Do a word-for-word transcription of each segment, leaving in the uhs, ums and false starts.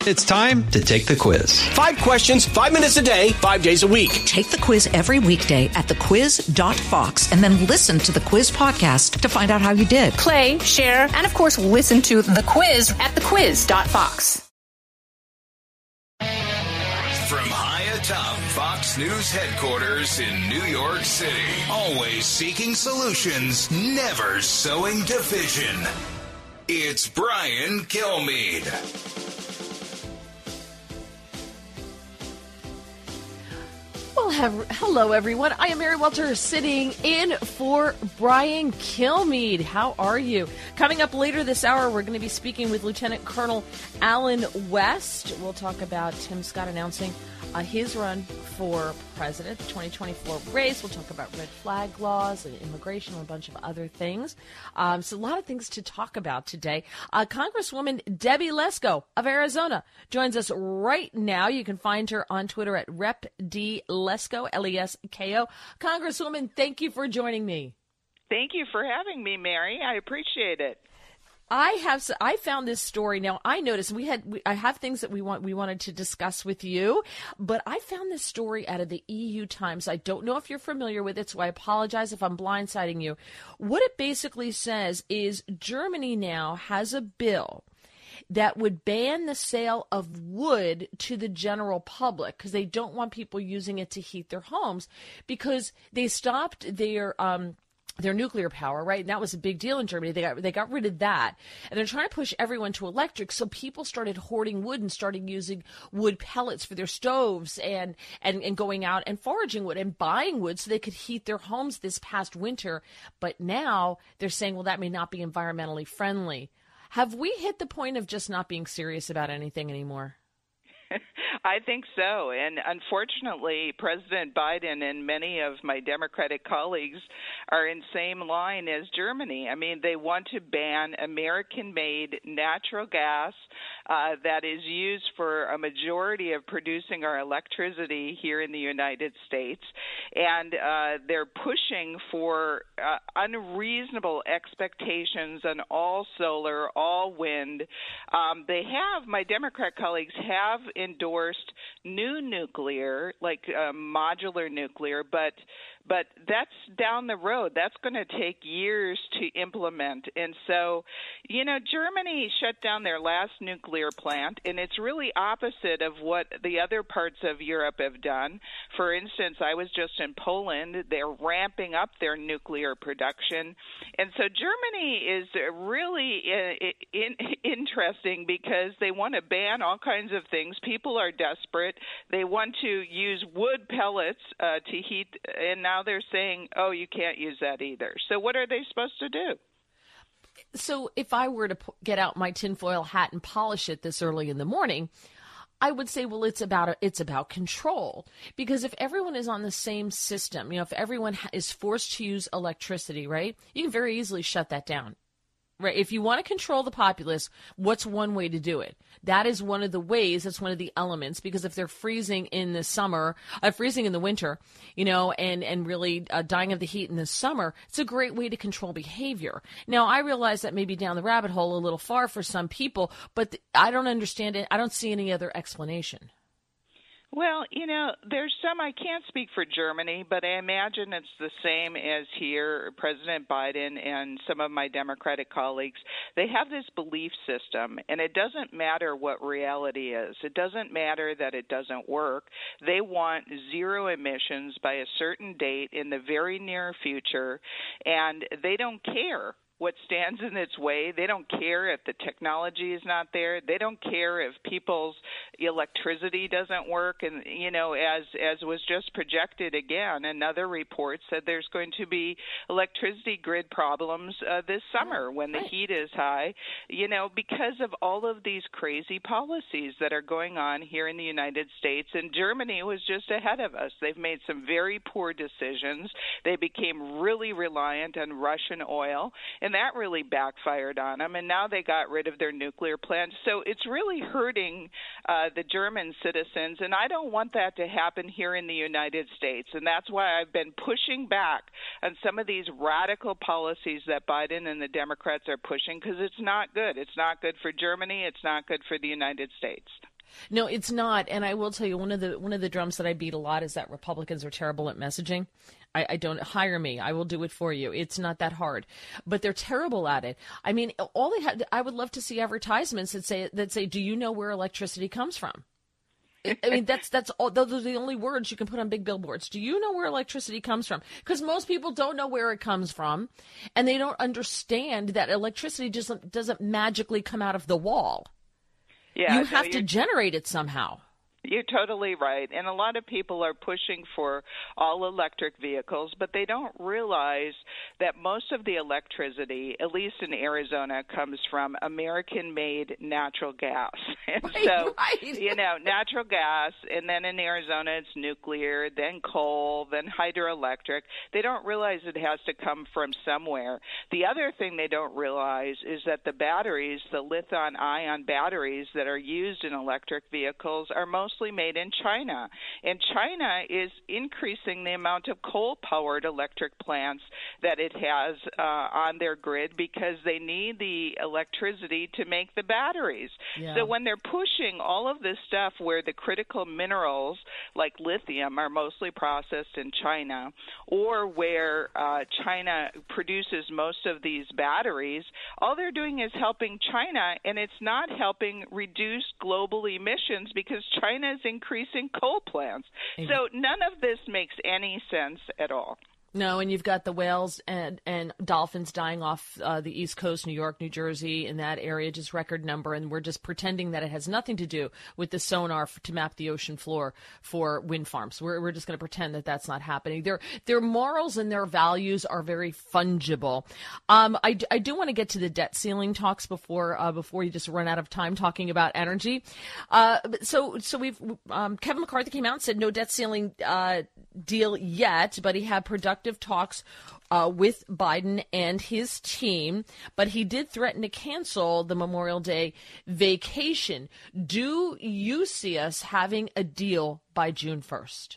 It's time to take the quiz. Five questions, five minutes a day, five days a week. Take the quiz every weekday at the quiz dot fox and then listen to the quiz podcast to find out how you did. Play, share, and of course, listen to the quiz at the quiz dot fox. From high atop Fox News headquarters in New York City, always seeking solutions, never sowing division. It's Brian Kilmeade. Well, have, hello, everyone. I am Mary Welter, sitting in for Brian Kilmeade. How are you? Coming up later this hour, we're going to be speaking with Lieutenant Colonel Allen West. We'll talk about Tim Scott announcing uh, his run for president, the twenty twenty-four race. We'll talk about red flag laws and immigration and a bunch of other things. Um, so a lot of things to talk about today. Uh, Congresswoman Debbie Lesko of Arizona joins us right now. You can find her on Twitter at Rep D Lesko, L E S K O. Congresswoman, thank you for joining me. Thank you for having me, Mary. I appreciate it. I have. I found this story. Now I noticed we had. We, I have things that we want. We wanted to discuss with you, but I found this story out of the E U Times. I don't know if you're familiar with it, so I apologize if I'm blindsiding you. What it basically says is Germany now has a bill that would ban the sale of wood to the general public because they don't want people using it to heat their homes because they stopped their. Um, Their nuclear power, right? And that was a big deal in Germany. They got they got rid of that. And they're trying to push everyone to electric. So people started hoarding wood and started using wood pellets for their stoves and, and, and going out and foraging wood and buying wood so they could heat their homes this past winter. But now they're saying, well, that may not be environmentally friendly. Have we hit the point of just not being serious about anything anymore? I think so. And unfortunately, President Biden and many of my Democratic colleagues are in same line as Germany. I mean, they want to ban American-made natural gas uh, that is used for a majority of producing our electricity here in the United States. And uh, they're pushing for uh, unreasonable expectations on all solar, all wind. Um, they have, my Democrat colleagues have endorsed new nuclear, like uh, modular nuclear, but but that's down the road. That's going to take years to implement. And so, you know, Germany shut down their last nuclear plant, and it's really opposite of what the other parts of Europe have done. For instance, I was just in Poland. They're ramping up their nuclear production. And so Germany is really in, in, interesting because they want to ban all kinds of things. People are desperate. They want to use wood pellets uh, to heat, and now they're saying, oh, you can't use that either. So what are they supposed to do? So if I were to get out my tinfoil hat and polish it this early in the morning, I would say, well, it's about it's about control. Because if everyone is on the same system, you know, if everyone is forced to use electricity, right, you can very easily shut that down. Right. If you want to control the populace, what's one way to do it? That is one of the ways. That's one of the elements, because if they're freezing in the summer, uh, freezing in the winter, you know, and, and really uh, dying of the heat in the summer, it's a great way to control behavior. Now, I realize that may be down the rabbit hole a little far for some people, but th- I don't understand it. I don't see any other explanation. Well, you know, there's some, I can't speak for Germany, but I imagine it's the same as here. President Biden and some of my Democratic colleagues, they have this belief system, and it doesn't matter what reality is. It doesn't matter that it doesn't work. They want zero emissions by a certain date in the very near future, and they don't care what stands in its way. They don't care if the technology is not there. They don't care if people's electricity doesn't work. And, you know, as as was just projected again, another report said there's going to be electricity grid problems uh, this summer when the heat is high, you know, because of all of these crazy policies that are going on here in the United States. And Germany was just ahead of us. They've made some very poor decisions. They became really reliant on Russian oil, and that really backfired on them, and now they got rid of their nuclear plants. So it's really hurting uh, the German citizens, and I don't want that to happen here in the United States, and that's why I've been pushing back on some of these radical policies that Biden and the Democrats are pushing, because it's not good. It's not good for Germany. It's not good for the United States. No, it's not. And I will tell you, one of the one of the drums that I beat a lot is that Republicans are terrible at messaging. I, I don't hire me. I will do it for you. It's not that hard, but they're terrible at it. I mean, all they have, I would love to see advertisements that say, that say, do you know where electricity comes from? I mean, that's, that's all, those are the only words you can put on big billboards. Do you know where electricity comes from? Because most people don't know where it comes from, and they don't understand that electricity just doesn't magically come out of the wall. Yeah, you no, have to generate it somehow. You're totally right. And a lot of people are pushing for all electric vehicles, but they don't realize that most of the electricity, at least in Arizona, comes from American-made natural gas. And right, so, right. you know, natural gas, and then in Arizona it's nuclear, then coal, then hydroelectric. They don't realize it has to come from somewhere. The other thing they don't realize is that the batteries, the lithium-ion batteries that are used in electric vehicles are most mostly made in China. And China is increasing the amount of coal-powered electric plants that it has uh, on their grid because they need the electricity to make the batteries. Yeah. So when they're pushing all of this stuff where the critical minerals like lithium are mostly processed in China, or where uh, China produces most of these batteries, all they're doing is helping China, and it's not helping reduce global emissions because China is increasing coal plants. Mm-hmm. So none of this makes any sense at all. No, and you've got the whales and, and dolphins dying off uh, the East Coast, New York, New Jersey, in that area, just record number, and we're just pretending that it has nothing to do with the sonar f- to map the ocean floor for wind farms. We're we're just going to pretend that that's not happening. Their their morals and their values are very fungible. Um, I, I do want to get to the debt ceiling talks before uh, before you just run out of time talking about energy. Uh, so so we've um, Kevin McCarthy came out and said no debt ceiling uh, deal yet, but he had productive talks uh, with Biden and his team, but he did threaten to cancel the Memorial Day vacation. Do you see us having a deal by June first?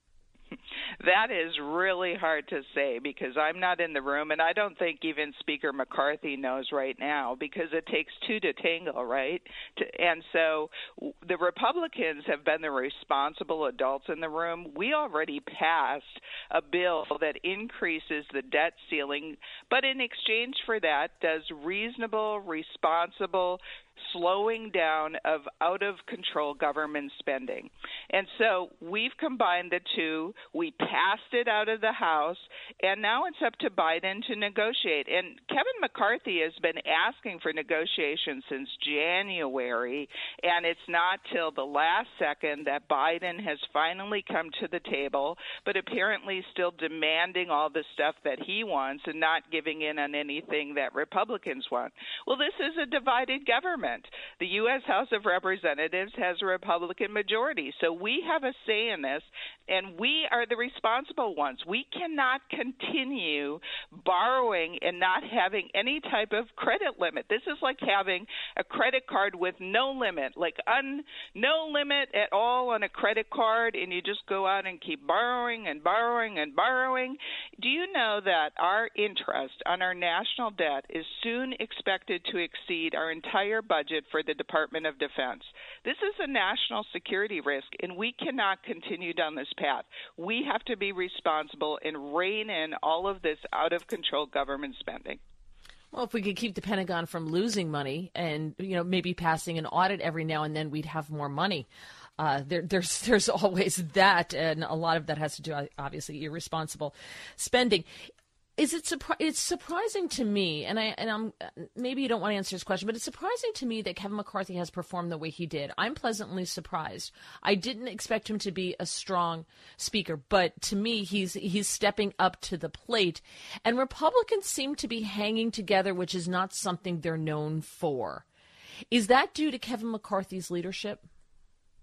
That is really hard to say because I'm not in the room, and I don't think even Speaker McCarthy knows right now because it takes two to tango, right? To, and so the Republicans have been the responsible adults in the room. We already passed a bill that increases the debt ceiling, but in exchange for that does reasonable, responsible slowing down of out-of-control government spending. And so we've combined the two. We passed it out of the House, and now it's up to Biden to negotiate. And Kevin McCarthy has been asking for negotiations since January, and it's not till the last second that Biden has finally come to the table, but apparently still demanding all the stuff that he wants and not giving in on anything that Republicans want. Well, this is a divided government. The U S House of Representatives has a Republican majority, so we have a say in this, and we are the responsible ones. We cannot continue borrowing and not having any type of credit limit. This is like having a credit card with no limit, like un, no limit at all on a credit card, and you just go out and keep borrowing and borrowing and borrowing. Do you know that our interest on our national debt is soon expected to exceed our entire budget for the Department of Defense? This is a national security risk, and we cannot continue down this path. We have to be responsible and rein in all of this out-of-control government spending. Well, if we could keep the Pentagon from losing money and, you know, maybe passing an audit every now and then, we'd have more money. Uh, there, there's there's always that, and a lot of that has to do, obviously, irresponsible spending. Is it surpri- it's surprising to me, and I and I'm maybe you don't want to answer this question, but it's surprising to me that Kevin McCarthy has performed the way he did. I'm pleasantly surprised. I didn't expect him to be a strong speaker, but to me, he's he's stepping up to the plate. And Republicans seem to be hanging together, which is not something they're known for. Is that due to Kevin McCarthy's leadership?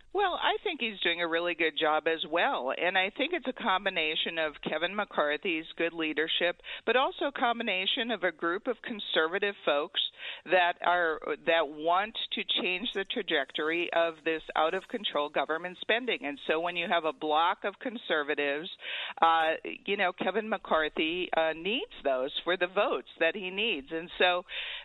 Well, I think he's doing a really good job as well. And I think it's a combination of Kevin McCarthy's good leadership, but also a combination of a group of conservative folks that are that want to change the trajectory of this out-of-control government spending. And so when you have a block of conservatives, uh, you know, Kevin McCarthy uh, needs those for the votes that he needs. And so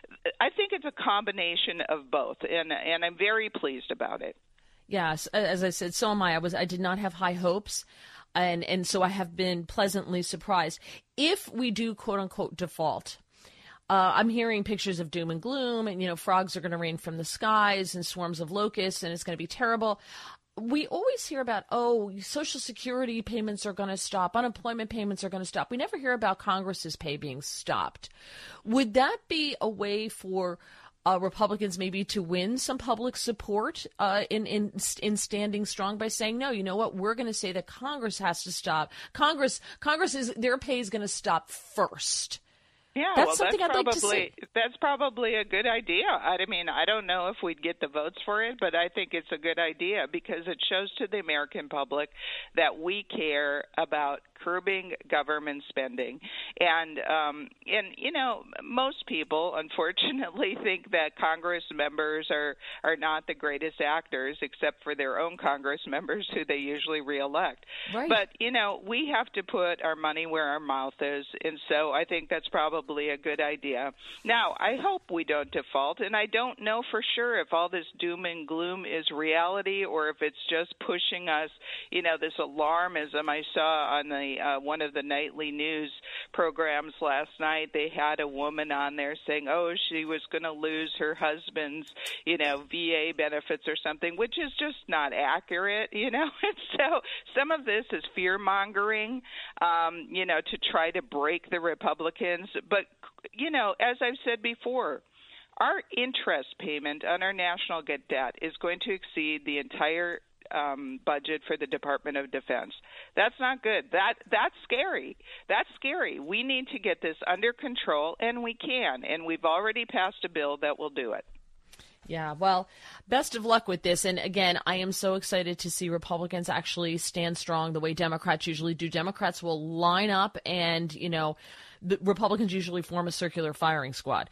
I think it's a combination of both, and and I'm very pleased about it. Yes, as I said, so am I. I was I did not have high hopes, and and so I have been pleasantly surprised. If we do quote unquote default, uh, I'm hearing pictures of doom and gloom, and you know, frogs are going to rain from the skies and swarms of locusts, and it's going to be terrible. We always hear about, oh, Social Security payments are going to stop, unemployment payments are going to stop. We never hear about Congress's pay being stopped. Would that be a way for Uh, Republicans maybe to win some public support uh, in, in in standing strong by saying, no, you know what, we're going to say that Congress has to stop. Congress, Congress is their pay is going to stop first. Yeah, that's well, something that's I'd probably like to see. That's probably a good idea. I mean, I don't know if we'd get the votes for it, but I think it's a good idea because it shows to the American public that we care about curbing government spending. And, um, and you know, most people, unfortunately, think that Congress members are, are not the greatest actors except for their own Congress members who they usually reelect. Right. But, you know, we have to put our money where our mouth is, and so I think that's probably a good idea. Now, I hope we don't default, and I don't know for sure if all this doom and gloom is reality or if it's just pushing us, you know, this alarmism. I saw on the uh, one of the nightly news programs last night, they had a woman on there saying, oh, she was going to lose her husband's, you know, V A benefits or something, which is just not accurate, you know. And so some of this is fear-mongering, um, you know, to try to break the Republicans. But, you know, as I've said before, our interest payment on our national debt is going to exceed the entire um, budget for the Department of Defense. That's not good. That that's scary. That's scary. We need to get this under control, and we can. And we've already passed a bill that will do it. Yeah, well, best of luck with this. And again, I am so excited to see Republicans actually stand strong the way Democrats usually do. Democrats will line up and, you know, the Republicans usually form a circular firing squad.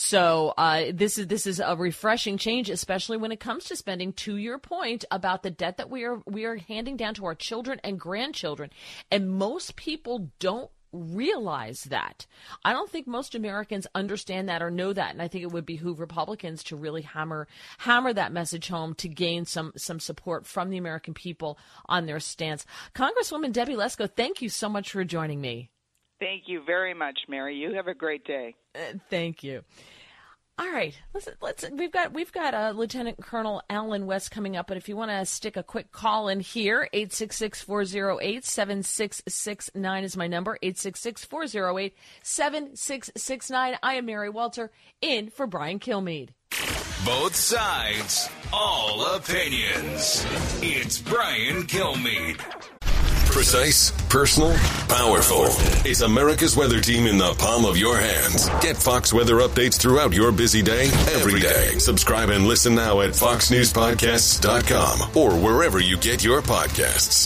So uh, this is this is a refreshing change, especially when it comes to spending. To your point about the debt that we are we are handing down to our children and grandchildren, and most people don't realize that. I don't think most Americans understand that or know that, and I think it would behoove Republicans to really hammer hammer that message home to gain some some support from the American people on their stance. Congresswoman Debbie Lesko, thank you so much for joining me. Thank you very much, Mary. You have a great day. Uh, thank you. All right, let's let's we've got we've got uh, Lieutenant Colonel Alan West coming up, but if you want to stick a quick call in here, eight six six, four oh eight, seven six six nine is my number, eight six six, four oh eight, seven six six nine. I am Mary Walter, in for Brian Kilmeade. Both sides, all opinions. It's Brian Kilmeade. Precise, personal, powerful. It's America's weather team in the palm of your hands. Get Fox weather updates throughout your busy day, every day. Subscribe and listen now at fox news podcasts dot com or wherever you get your podcasts.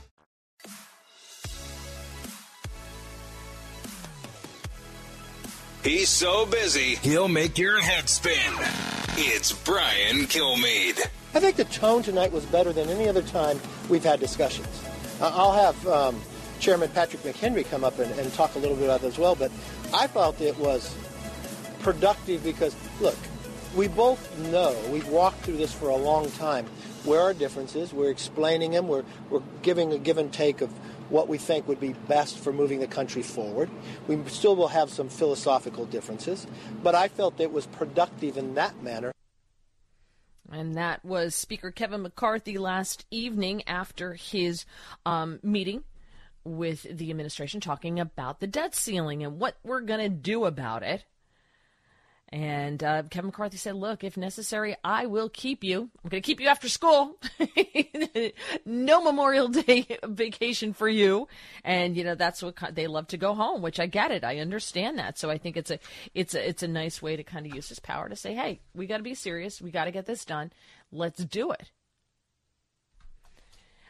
He's so busy, he'll make your head spin. It's Brian Kilmeade. I think the tone tonight was better than any other time we've had discussions. Uh, I'll have um, Chairman Patrick McHenry come up and, and talk a little bit about that as well, but I felt it was productive because, look, we both know, we've walked through this for a long time, where our differences, we're explaining them, we're, we're giving a give and take of what we think would be best for moving the country forward. We still will have some philosophical differences, but I felt it was productive in that manner. And that was Speaker Kevin McCarthy last evening after his um, meeting with the administration, talking about the debt ceiling and what we're going to do about it. And uh, Kevin McCarthy said, look, if necessary, I will keep you. I'm going to keep you after school. No Memorial Day vacation for you. And, you know, that's what they love to go home, which I get it. I understand that. So I think it's a it's a, it's a nice way to kind of use his power to say, hey, we got to be serious. We got to get this done. Let's do it.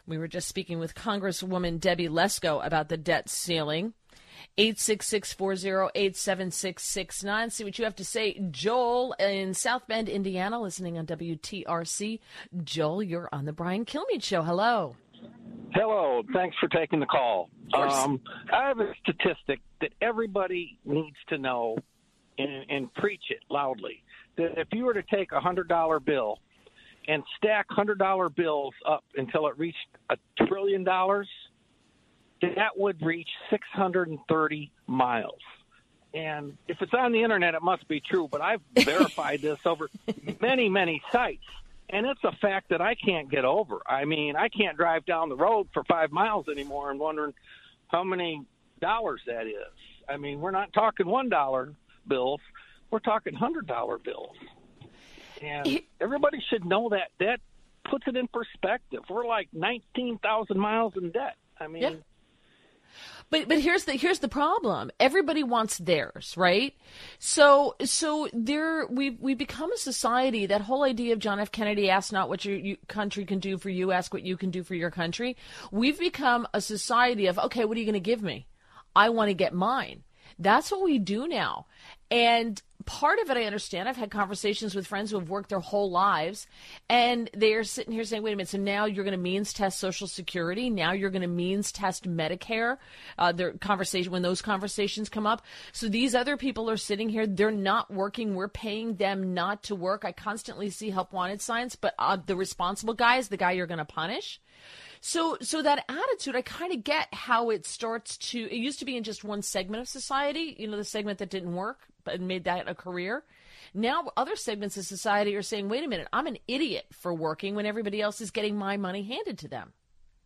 We were just speaking with Congresswoman Debbie Lesko about the debt ceiling. eight six six, four oh eight, seven six six nine. See what you have to say. Joel in South Bend, Indiana, listening on W T R C. Joel, you're on the Brian Kilmeade Show. Hello. Hello. Thanks for taking the call. Um, I have a statistic that everybody needs to know and, and preach it loudly. That if you were to take a one hundred dollar bill and stack one hundred dollar bills up until it reached a trillion dollars, that would reach six hundred thirty miles. And if it's on the internet, it must be true, but I've verified this over many, many sites. And it's a fact that I can't get over. I mean, I can't drive down the road for five miles anymore and wondering how many dollars that is. I mean, we're not talking one dollar bills. We're talking one hundred dollar bills. And everybody should know that. That puts it in perspective. We're like nineteen thousand miles in debt. I mean... Yeah. But but here's the here's the problem. Everybody wants theirs, right? So so there we we become a society. That whole idea of John F. Kennedy, ask not what your you, country can do for you, ask what you can do for your country. We've become a society of, okay, what are you going to give me? I want to get mine. That's what we do now. And part of it, I understand. I've had conversations with friends who have worked their whole lives, and they're sitting here saying, wait a minute, so now you're going to means test Social Security. Now you're going to means test Medicare. Uh, their conversation, when those conversations come up. So these other people are sitting here. They're not working. We're paying them not to work. I constantly see help wanted signs, but uh, the responsible guy is the guy you're going to punish. So so that attitude, I kind of get how it starts to, it used to be in just one segment of society, you know, the segment that didn't work but made that a career. Now other segments of society are saying, wait a minute, I'm an idiot for working when everybody else is getting my money handed to them.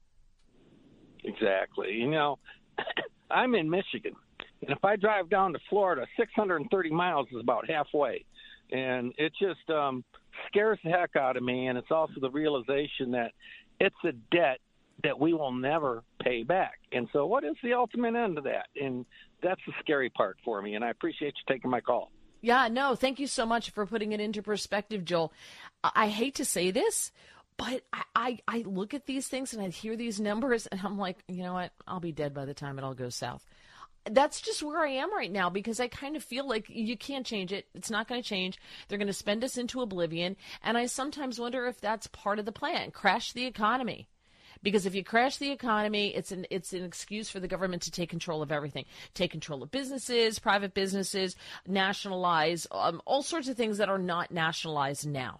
Exactly. You know, I'm in Michigan, and if I drive down to Florida, six hundred thirty miles is about halfway. And it just um, scares the heck out of me, and it's also the realization that it's a debt that we will never pay back. And so what is the ultimate end of that? And that's the scary part for me, and I appreciate you taking my call. Yeah, no, thank you so much for putting it into perspective, Joel. I hate to say this, but I, I, I look at these things and I hear these numbers, and I'm like, you know what? I'll be dead by the time it all goes south. That's just where I am right now, because I kind of feel like you can't change it. It's not going to change. They're going to spend us into oblivion, and I sometimes wonder if that's part of the plan, crash the economy. Because if you crash the economy, it's an it's an excuse for the government to take control of everything. Take control of businesses, private businesses, nationalize, um, all sorts of things that are not nationalized now.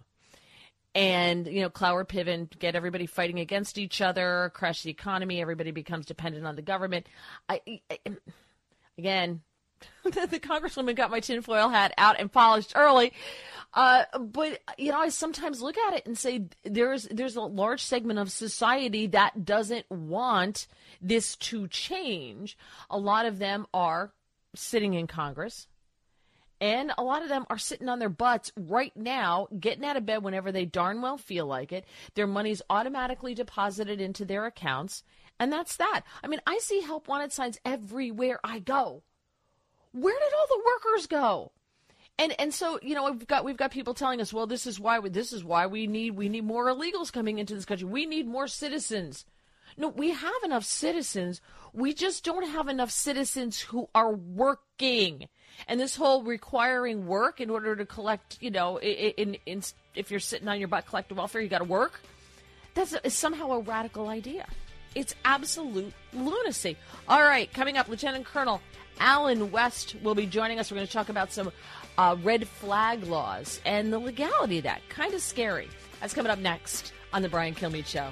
And, you know, Cloward Piven, get everybody fighting against each other, crash the economy, everybody becomes dependent on the government. I, I Again, the Congresswoman got my tinfoil hat out and polished early. Uh, but, you know, I sometimes look at it and say there's there's a large segment of society that doesn't want this to change. A lot of them are sitting in Congress, and a lot of them are sitting on their butts right now, getting out of bed whenever they darn well feel like it. Their money's automatically deposited into their accounts, and that's that. I mean, I see help wanted signs everywhere I go. Where did all the workers go? And and so, you know, we've got we've got people telling us, well, this is why we, this is why we need we need more illegals coming into this country. We need more citizens. No, we have enough citizens. We just don't have enough citizens who are working. And this whole requiring work in order to collect, you know, in, in, in if you're sitting on your butt collecting welfare, you got to work. That's a, somehow a radical idea. It's absolute lunacy. All right, coming up, Lieutenant Colonel Alan West will be joining us. We're going to talk about some uh, red flag laws and the legality of that. Kind of scary. That's coming up next on The Brian Kilmeade Show.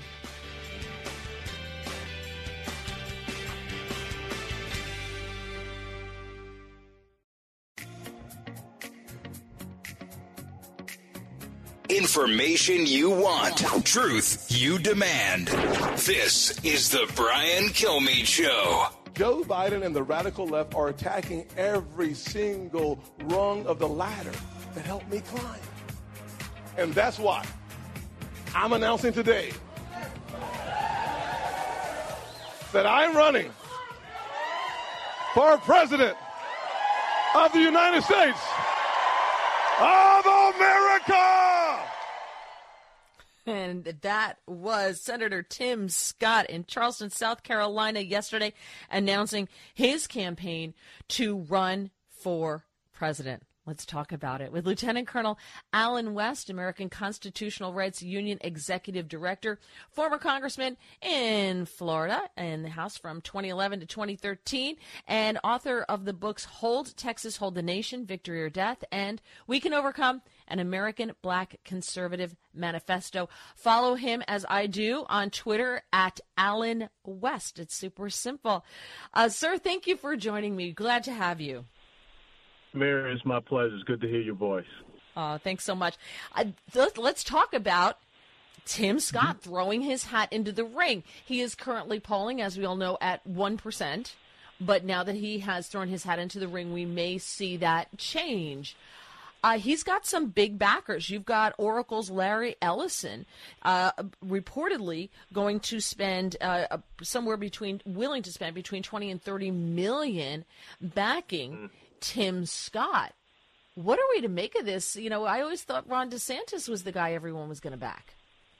Information you want. Truth you demand. This is The Brian Kilmeade Show. Joe Biden and the radical left are attacking every single rung of the ladder that helped me climb. And that's why I'm announcing today that I'm running for president of the United States of America. And that was Senator Tim Scott in Charleston, South Carolina yesterday, announcing his campaign to run for president. Let's talk about it with Lieutenant Colonel Allen West, American Constitutional Rights Union Executive Director, former congressman in Florida in the House from twenty eleven to twenty thirteen, and author of the books Hold Texas, Hold the Nation, Victory or Death, and We Can Overcome, an American Black Conservative Manifesto. Follow him as I do on Twitter at Allen West. It's super simple. Uh, sir, thank you for joining me. Glad to have you. Mary, it's my pleasure. It's good to hear your voice. Uh, thanks so much. Uh, th- let's talk about Tim Scott mm-hmm. throwing his hat into the ring. He is currently polling, as we all know, at one percent. But now that he has thrown his hat into the ring, we may see that change. Uh, he's got some big backers. You've got Oracle's Larry Ellison uh, reportedly going to spend uh, somewhere between, willing to spend between twenty and thirty million backing mm. Tim Scott. What are we to make of this? You know, I always thought Ron DeSantis was the guy everyone was going to back.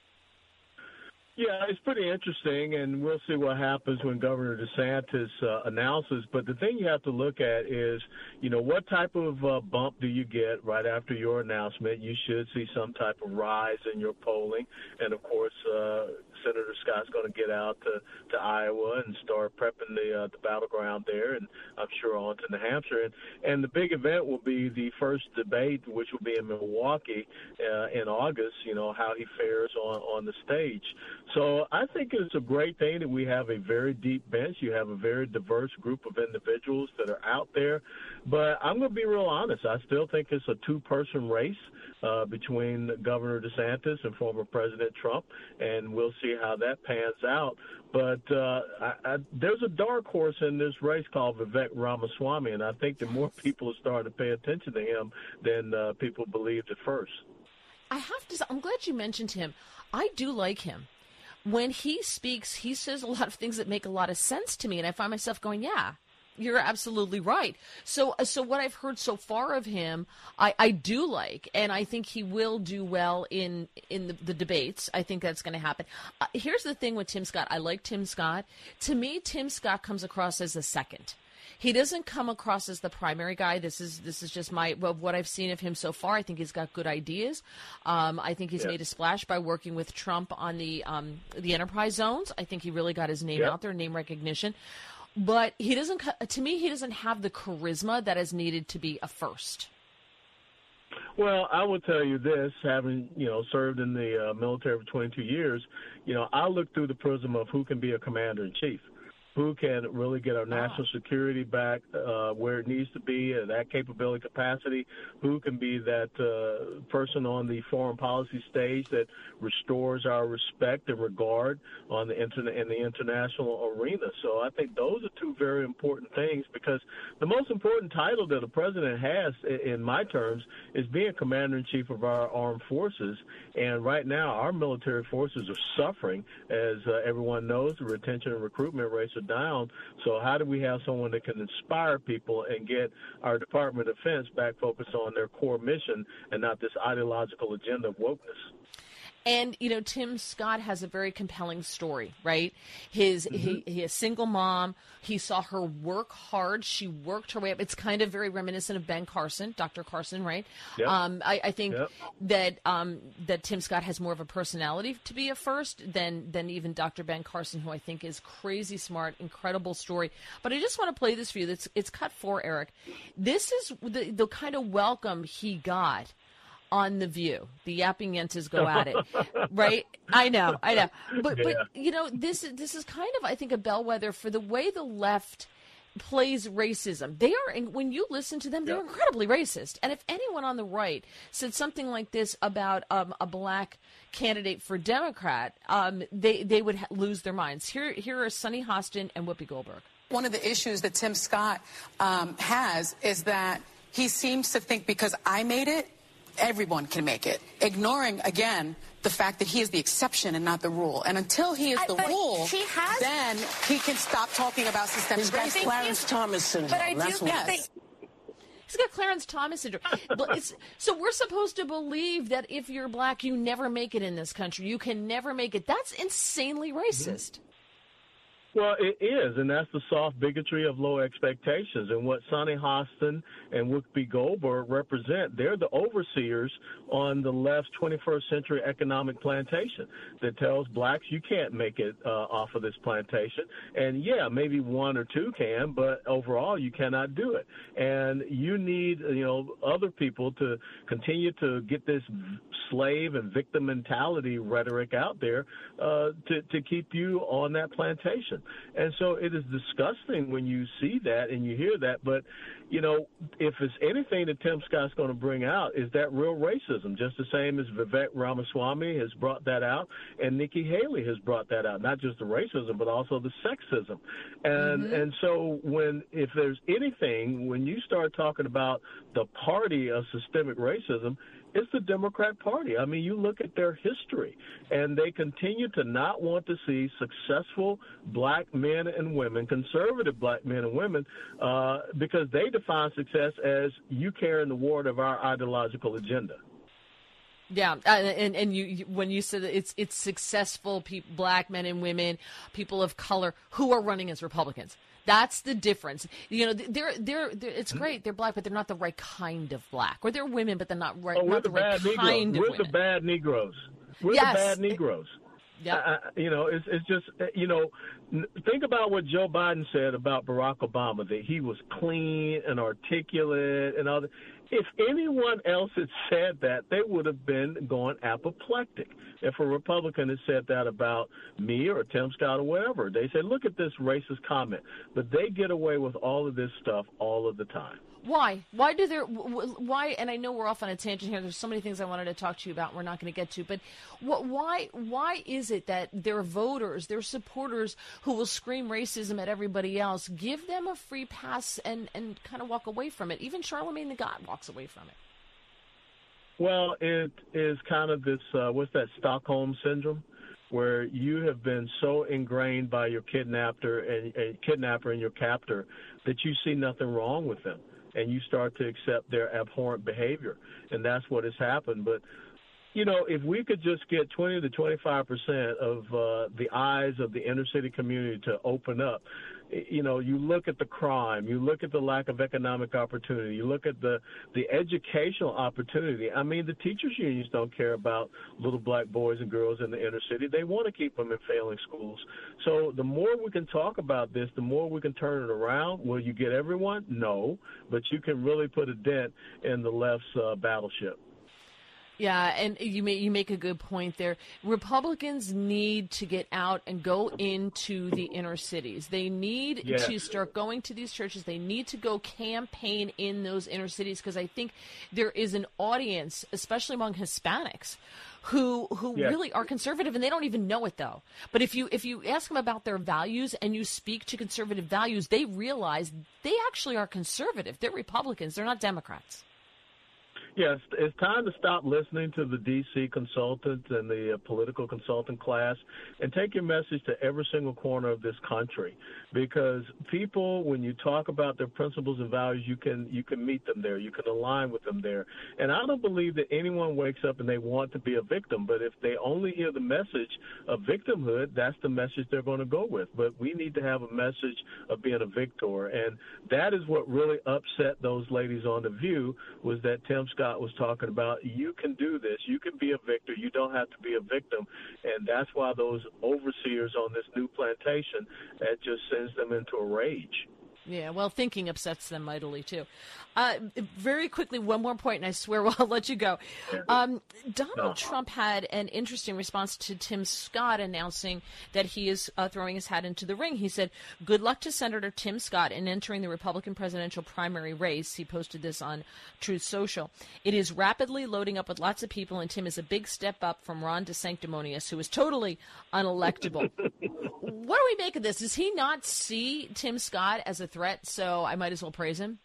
Yeah, it's pretty interesting, and we'll see what happens when Governor DeSantis uh, announces. But the thing you have to look at is, you know, what type of uh, bump do you get right after your announcement? You should see some type of rise in your polling. And, of course, uh, Senator Scott's going to get out to, to Iowa and start prepping the, uh, the battleground there, and I'm sure on to New Hampshire. And, and the big event will be the first debate, which will be in Milwaukee uh, in August, you know, how he fares on, on the stage. So I think it's a great thing that we have a very deep bench. You have a very diverse group of individuals that are out there. But I'm going to be real honest. I still think it's a two-person race uh, between Governor DeSantis and former President Trump, and we'll see how that pans out. But uh, I, I, there's a dark horse in this race called Vivek Ramaswamy, and I think that more people are starting to pay attention to him than uh, people believed at first. I have to. I'm glad you mentioned him. I do like him. When he speaks, he says a lot of things that make a lot of sense to me, and I find myself going, yeah, you're absolutely right. So so what I've heard so far of him, I, I do like, and I think he will do well in, in the, the debates. I think that's going to happen. Uh, here's the thing with Tim Scott. I like Tim Scott. To me, Tim Scott comes across as a second. He doesn't come across as the primary guy. This is this is just my well, what I've seen of him so far. I think he's got good ideas. Um, I think he's yeah. made a splash by working with Trump on the um, the enterprise zones. I think he really got his name yeah. out there, name recognition. But he doesn't. To me, he doesn't have the charisma that is needed to be a first. Well, I will tell you this, having, you know, served in the uh, military for twenty-two years, you know, I look through the prism of who can be a commander-in-chief. Who can really get our national security back uh, where it needs to be, uh, that capability capacity, who can be that uh, person on the foreign policy stage that restores our respect and regard on the internet in the international arena. So I think those are two very important things, because the most important title that a president has, in my terms, is being commander-in-chief of our armed forces. And right now, our military forces are suffering. As uh, everyone knows, the retention and recruitment rates are down. So how do we have someone that can inspire people and get our Department of Defense back focused on their core mission and not this ideological agenda of wokeness? And, you know, Tim Scott has a very compelling story, right? His, mm-hmm. he, he a single mom. He saw her work hard. She worked her way up. It's kind of very reminiscent of Ben Carson, Doctor Carson, right? Yep. Um, I, I think yep. that um, that Tim Scott has more of a personality to be a first than than even Doctor Ben Carson, who I think is crazy smart, incredible story. But I just want to play this for you. It's, it's cut four, Eric. This is the, the kind of welcome he got on The View. The yapping yentas go at it, right? I know, I know. But, yeah. but you know, this, this is kind of, I think, a bellwether for the way the left plays racism. They are, when you listen to them, they're yeah. incredibly racist. And if anyone on the right said something like this about um, a black candidate for Democrat, um, they, they would ha- lose their minds. Here, here are Sonny Hostin and Whoopi Goldberg. One of the issues that Tim Scott um, has is that he seems to think because I made it, everyone can make it, ignoring, again, the fact that he is the exception and not the rule. And until he is the I, rule, he has, then he can stop talking about systemic racism. Clarence Thomas syndrome. But I do That's think yes. they, He's got Clarence Thomas syndrome. But it's, so we're supposed to believe that if you're black, you never make it in this country. You can never make it. That's insanely racist. Mm-hmm. Well, it is, and that's the soft bigotry of low expectations. And what Sonny Hostin and Whoopi Goldberg represent, they're the overseers on the left's twenty-first century economic plantation that tells blacks you can't make it uh, off of this plantation. And, yeah, maybe one or two can, but overall you cannot do it. And you need, you know, other people to continue to get this slave and victim mentality rhetoric out there uh, to, to keep you on that plantation. And so it is disgusting when you see that and you hear that. But, you know, if it's anything that Tim Scott's going to bring out is that real racism, just the same as Vivek Ramaswamy has brought that out and Nikki Haley has brought that out, not just the racism, but also the sexism. And mm-hmm. and so when if there's anything, when you start talking about the party of systemic racism, it's the Democrat Party. I mean, you look at their history, and they continue to not want to see successful black men and women, conservative black men and women, uh, because they define success as you carrying the ward of our ideological agenda. Yeah, uh, and and you, you when you said it's it's successful people, black men and women, people of color who are running as Republicans. That's the difference. You know, they're, they're, they're it's great. They're black, but they're not the right kind of black. Or they're women, but they're not right. Oh, we're not the, the right bad kind Negroes. of We're women. the bad Negroes. We're yes. the bad Negroes. Yeah. Uh, you know, it's it's just, you know, think about what Joe Biden said about Barack Obama, that he was clean and articulate and all that. If anyone else had said that, they would have been going apoplectic. If a Republican had said that about me or Tim Scott or whatever, they say, look at this racist comment. But they get away with all of this stuff all of the time. Why? Why do there? Why? And I know we're off on a tangent here. There's so many things I wanted to talk to you about. We're not going to get to. But what? Why? Why is it that their voters, their supporters, who will scream racism at everybody else, give them a free pass and and kind of walk away from it? Even Charlemagne the God walks away from it. Well, it is kind of this. Uh, what's that? Stockholm syndrome, where you have been so ingrained by your kidnapper and, and kidnapper and your captor that you see nothing wrong with them. And you start to accept their abhorrent behavior. And that's what has happened. But, you know, if we could just get twenty to twenty-five percent of uh, the eyes of the inner city community to open up, you know, you look at the crime, you look at the lack of economic opportunity, you look at the, the educational opportunity. I mean, the teachers' unions don't care about little black boys and girls in the inner city. They want to keep them in failing schools. So the more we can talk about this, the more we can turn it around. Will you get everyone? No, but you can really put a dent in the left's uh, battleship. Yeah, and you make, you make a good point there. Republicans need to get out and go into the inner cities. They need yes. to start going to these churches. They need to go campaign in those inner cities, because I think there is an audience, especially among Hispanics, who who yes. really are conservative, and they don't even know it, though. But if you if you ask them about their values and you speak to conservative values, they realize they actually are conservative. They're Republicans. They're not Democrats. Yes, it's time to stop listening to the D C consultants and the uh, political consultant class and take your message to every single corner of this country, because people, when you talk about their principles and values, you can you can meet them there. You can align with them there. And I don't believe that anyone wakes up and they want to be a victim, but if they only hear the message of victimhood, that's the message they're going to go with. But we need to have a message of being a victor, and that is what really upset those ladies on The View, was that Tim Scott was talking about, you can do this, you can be a victor, you don't have to be a victim. And that's why those overseers on this new plantation, that just sends them into a rage. Yeah, well, thinking upsets them mightily, too. Uh, very quickly, one more point, and I swear I'll let you go. Um, Donald no. Trump had an interesting response to Tim Scott announcing that he is uh, throwing his hat into the ring. He said, good luck to Senator Tim Scott in entering the Republican presidential primary race. He posted this on Truth Social. It is rapidly loading up with lots of people, and Tim is a big step up from Ron DeSanctimonious, who is totally unelectable. What do we make of this? Does he not see Tim Scott as a threat, so I might as well praise him?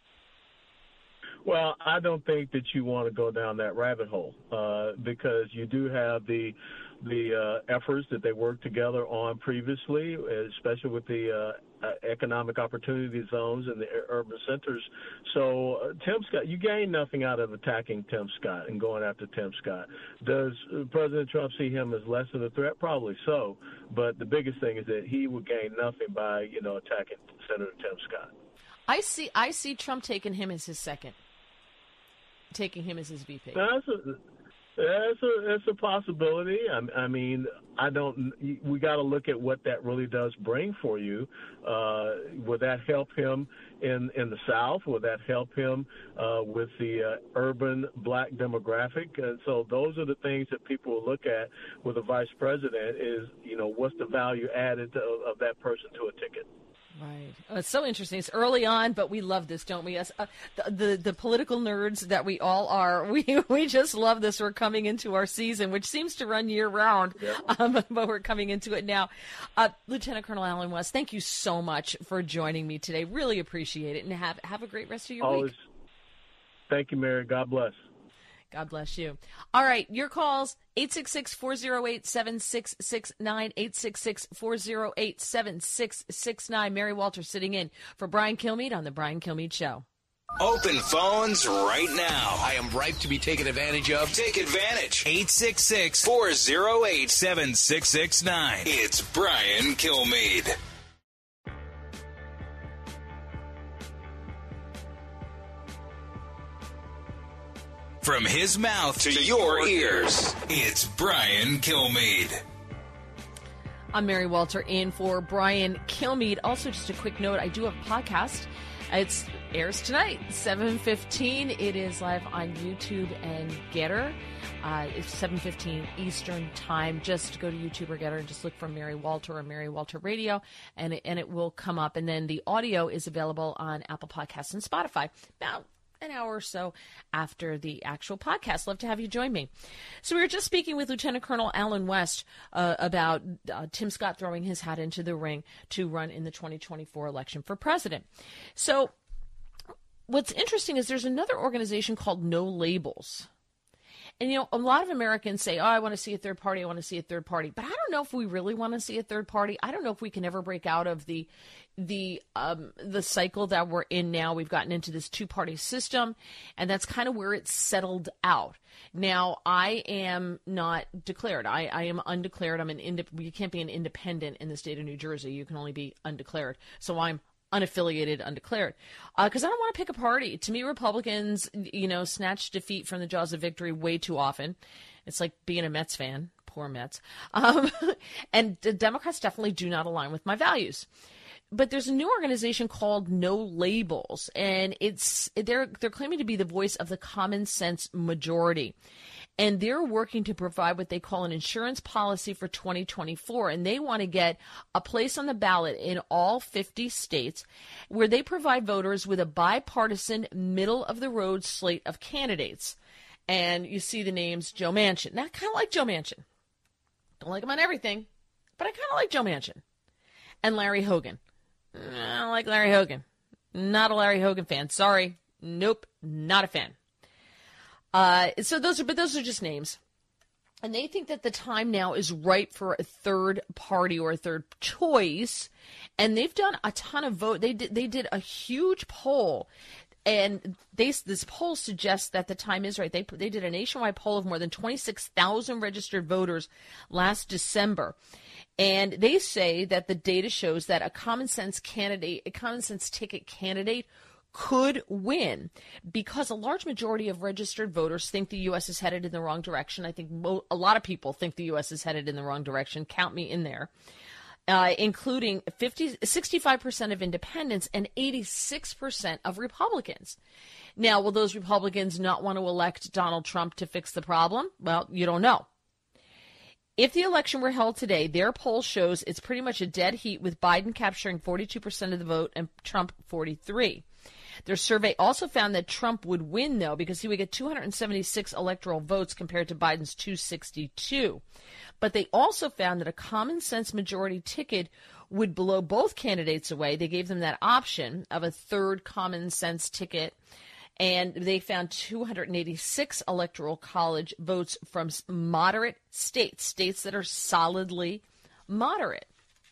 Well, I don't think that you want to go down that rabbit hole uh, because you do have the the uh, efforts that they worked together on previously, especially with the uh, uh, economic opportunity zones and the urban centers. So uh, Tim Scott, you gain nothing out of attacking Tim Scott and going after Tim Scott. Does President Trump see him as less of a threat? Probably so. But the biggest thing is that he would gain nothing by, you know, attacking Senator Tim Scott. I see. I see Trump taking him as his second, taking him as his V P. That's a, that's a, that's a possibility. I, I mean, I don't. We got to look at what that really does bring for you. Uh, will that help him in in the South? Will that help him uh, with the uh, urban black demographic? And so those are the things that people will look at with a vice president. Is, you know, what's the value added to, of that person to a ticket? Right. Oh, it's so interesting. It's early on, but we love this, don't we? Yes. Uh, the, the the political nerds that we all are, we we just love this. We're coming into our season, which seems to run year round, yeah. um, but we're coming into it now. Uh, Lieutenant Colonel Allen West, thank you so much for joining me today. Really appreciate it, and have have a great rest of your Always. week. Thank you, Mary. God bless. God bless you. All right, your calls, eight six six, four oh eight, seven six six nine, eight six six, four oh eight, seven six six nine. Mary Walter sitting in for Brian Kilmeade on The Brian Kilmeade Show. Open phones right now. I am ripe to be taken advantage of. Take advantage. eight six six, four oh eight, seven six six nine. It's Brian Kilmeade. From his mouth to your ears, it's Brian Kilmeade. I'm Mary Walter in for Brian Kilmeade. Also, just a quick note, I do have a podcast. It airs tonight, seven fifteen. It is live on YouTube and Getter. Uh, it's seven fifteen Eastern Time. Just go to YouTube or Getter and just look for Mary Walter or Mary Walter Radio, and it, and it will come up. And then the audio is available on Apple Podcasts and Spotify. About an hour or so after the actual podcast. Love to have you join me. So we were just speaking with Lieutenant Colonel Allen West uh, about uh, Tim Scott throwing his hat into the ring to run in the twenty twenty-four election for president. So what's interesting is there's another organization called No Labels. And, you know, a lot of Americans say, oh, I want to see a third party. I want to see a third party. But I don't know if we really want to see a third party. I don't know if we can ever break out of the the um, the cycle that we're in now. We've gotten into this two-party system, and that's kind of where it's settled out. Now, I am not declared. I, I am undeclared. I'm an ind- You can't be an independent in the state of New Jersey. You can only be undeclared. So I'm unaffiliated, undeclared, because uh, I don't want to pick a party. To me, Republicans, you know, snatch defeat from the jaws of victory way too often. It's like being a Mets fan. Poor Mets. Um, and the Democrats definitely do not align with my values. But there's a new organization called No Labels, and it's they're they're claiming to be the voice of the common sense majority. And they're working to provide what they call an insurance policy for twenty twenty-four. And they want to get a place on the ballot in all fifty states where they provide voters with a bipartisan, middle-of-the-road slate of candidates. And you see the names Joe Manchin. Now, I kind of like Joe Manchin. Don't like him on everything, but I kind of like Joe Manchin. And Larry Hogan. I don't like Larry Hogan. Not a Larry Hogan fan. Sorry. Nope. Not a fan. Uh, so those are, but those are just names. And they think that the time now is right for a third party or a third choice. And they've done a ton of vote. They did, they did a huge poll. And they, this poll suggests that the time is right. They, they did a nationwide poll of more than twenty-six thousand registered voters last December. And they say that the data shows that a common sense candidate, a common sense ticket candidate could win because a large majority of registered voters think the U S is headed in the wrong direction. I think mo- a lot of people think the U S is headed in the wrong direction. Count me in there. Uh, including fifty, sixty-five percent of independents and eighty-six percent of Republicans. Now, will those Republicans not want to elect Donald Trump to fix the problem? Well, you don't know. If the election were held today, their poll shows it's pretty much a dead heat with Biden capturing forty-two percent of the vote and Trump forty-three. Their survey also found that Trump would win, though, because he would get two hundred seventy-six electoral votes compared to Biden's two hundred sixty-two. But they also found that a common sense majority ticket would blow both candidates away. They gave them that option of a third common sense ticket. And they found two hundred eighty-six electoral college votes from moderate states, states that are solidly moderate.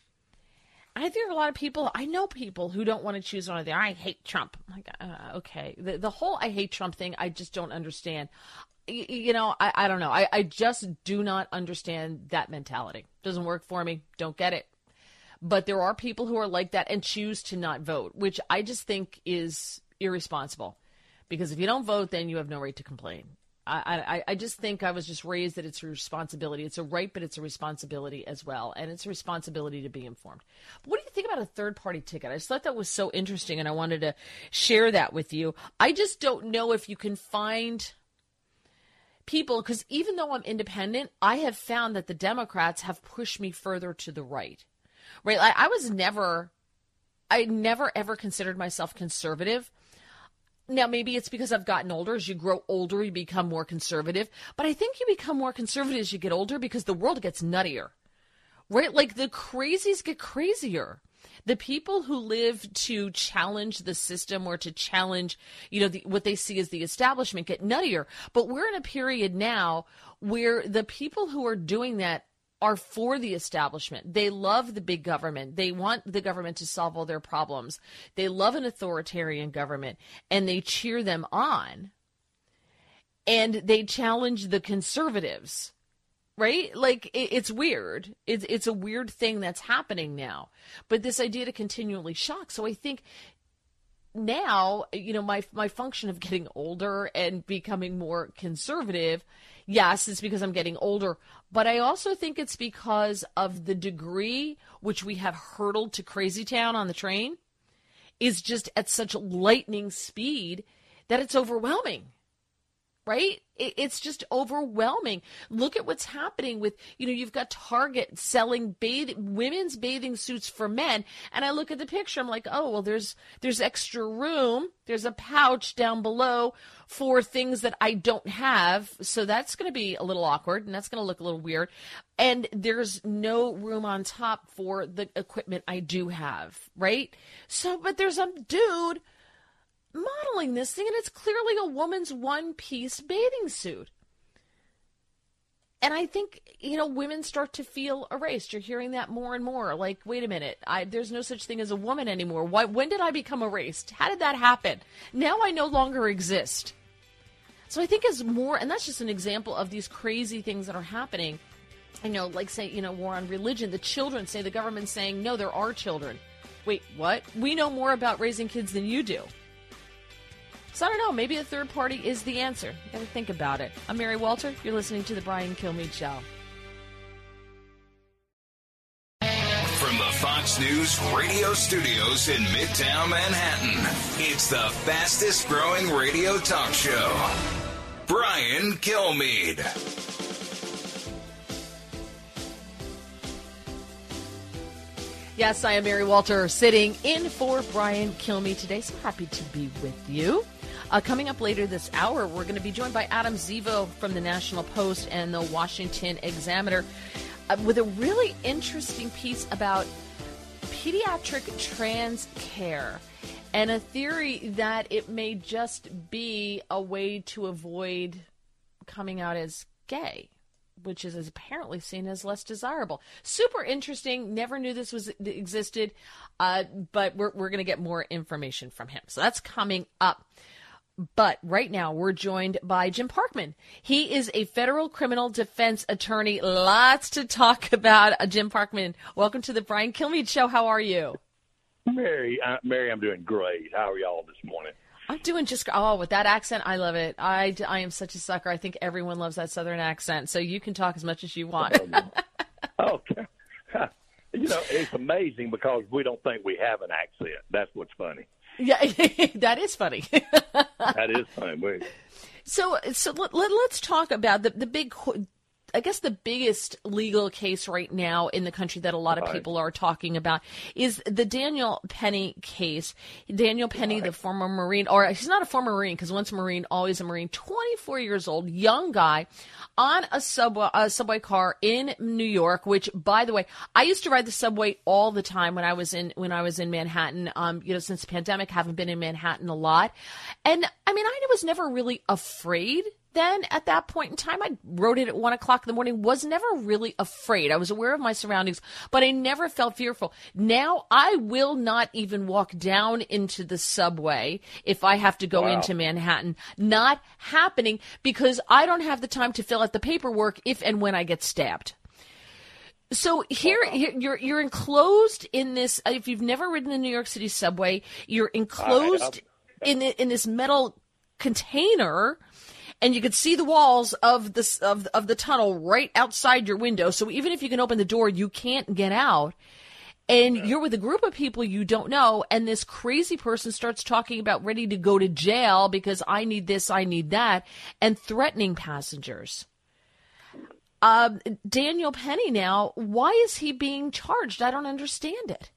I think there are a lot of people, I know people who don't want to choose one of the, I hate Trump. I'm like, uh, okay. The, the whole I hate Trump thing, I just don't understand. You, you know, I, I don't know. I, I just do not understand that mentality. Doesn't work for me. Don't get it. But there are people who are like that and choose to not vote, which I just think is irresponsible. Because if you don't vote, then you have no right to complain. I, I, I just think I was just raised that it's a responsibility. It's a right, but it's a responsibility as well. And it's a responsibility to be informed. But what do you think about a third-party ticket? I just thought that was so interesting, and I wanted to share that with you. I just don't know if you can find people, because even though I'm independent, I have found that the Democrats have pushed me further to the right. Right? I, I was never, I never, ever considered myself conservative. Now, maybe it's because I've gotten older. As you grow older, you become more conservative. But I think you become more conservative as you get older because the world gets nuttier, right? Like the crazies get crazier. The people who live to challenge the system or to challenge, you know, the, what they see as the establishment get nuttier. But we're in a period now where the people who are doing that are for the establishment. They love the big government. They want the government to solve all their problems. They love an authoritarian government, and they cheer them on. And they challenge the conservatives, right? Like, it, it's weird. It's, it's a weird thing that's happening now. But this idea to continually shock. So I think now, you know, my my function of getting older and becoming more conservative, yes, it's because I'm getting older, but I also think it's because of the degree which we have hurtled to Crazy Town on the train is just at such lightning speed that it's overwhelming, right? It's just overwhelming. Look at what's happening with, you know, you've got Target selling bath- women's bathing suits for men. And I look at the picture, I'm like, oh, well, there's there's extra room. There's a pouch down below for things that I don't have. So that's going to be a little awkward, and that's going to look a little weird. And there's no room on top for the equipment I do have, right? So, but there's a dude modeling this thing, and it's clearly a woman's one-piece bathing suit. And I think, you know, women start to feel erased. You're hearing that more and more. Like, wait a minute, I, there's no such thing as a woman anymore. Why, when did I become erased? How did that happen? Now I no longer exist. So I think as more, and that's just an example of these crazy things that are happening. I know, like, say, you know, war on religion. The children say, the government's saying, no, there are children. Wait, what? We know more about raising kids than you do. So I don't know, maybe a third party is the answer. You gotta think about it. I'm Mary Walter. You're listening to The Brian Kilmeade Show. From the Fox News radio studios in Midtown Manhattan, it's the fastest growing radio talk show. Brian Kilmeade. Yes, I am Mary Walter, sitting in for Brian Kilmeade today. So happy to be with you. Uh, coming up later this hour, we're going to be joined by Adam Zivo from the National Post and the Washington Examiner uh, with a really interesting piece about pediatric trans care and a theory that it may just be a way to avoid coming out as gay, which is apparently seen as less desirable. Super interesting. Never knew this was existed, uh, but we're, we're going to get more information from him. So that's coming up. But right now, we're joined by Jim Parkman. He is a federal criminal defense attorney. Lots to talk about. Uh, Jim Parkman, welcome to the Brian Kilmeade Show. How are you? Mary, uh, Mary, I'm doing great. How are y'all this morning? I'm doing just, oh, with that accent, I love it. I, I am such a sucker. I think everyone loves that Southern accent. So you can talk as much as you want. Okay. You know, it's amazing because we don't think we have an accent. That's what's funny. Yeah, that is funny. That is funny. Wait. So, so let, let, let's talk about the, the big, I guess the biggest legal case right now in the country that a lot of Right. people are talking about is the Daniel Penny case. Daniel Penny, Right. the former Marine, or he's not a former Marine because once a Marine, always a Marine, twenty-four years old, young guy on a subway, a subway car in New York, which, by the way, I used to ride the subway all the time when I was in, when I was in Manhattan. Um, you know, since the pandemic, haven't been in Manhattan a lot. And I mean, I was never really afraid. Then at that point in time, I rode it at one o'clock in the morning, was never really afraid. I was aware of my surroundings, but I never felt fearful. Now I will not even walk down into the subway if I have to go Wow. into Manhattan. Not happening because I don't have the time to fill out the paperwork if and when I get stabbed. So here, here you're you're enclosed in this. If you've never ridden the New York City subway, you're enclosed in the, in this metal container. And you could see the walls of the, of, of the tunnel right outside your window. So even if you can open the door, you can't get out. And yeah. You're with a group of people you don't know. And this crazy person starts talking about ready to go to jail because I need this, I need that, and threatening passengers. Um, Daniel Penny now, why is he being charged? I don't understand it.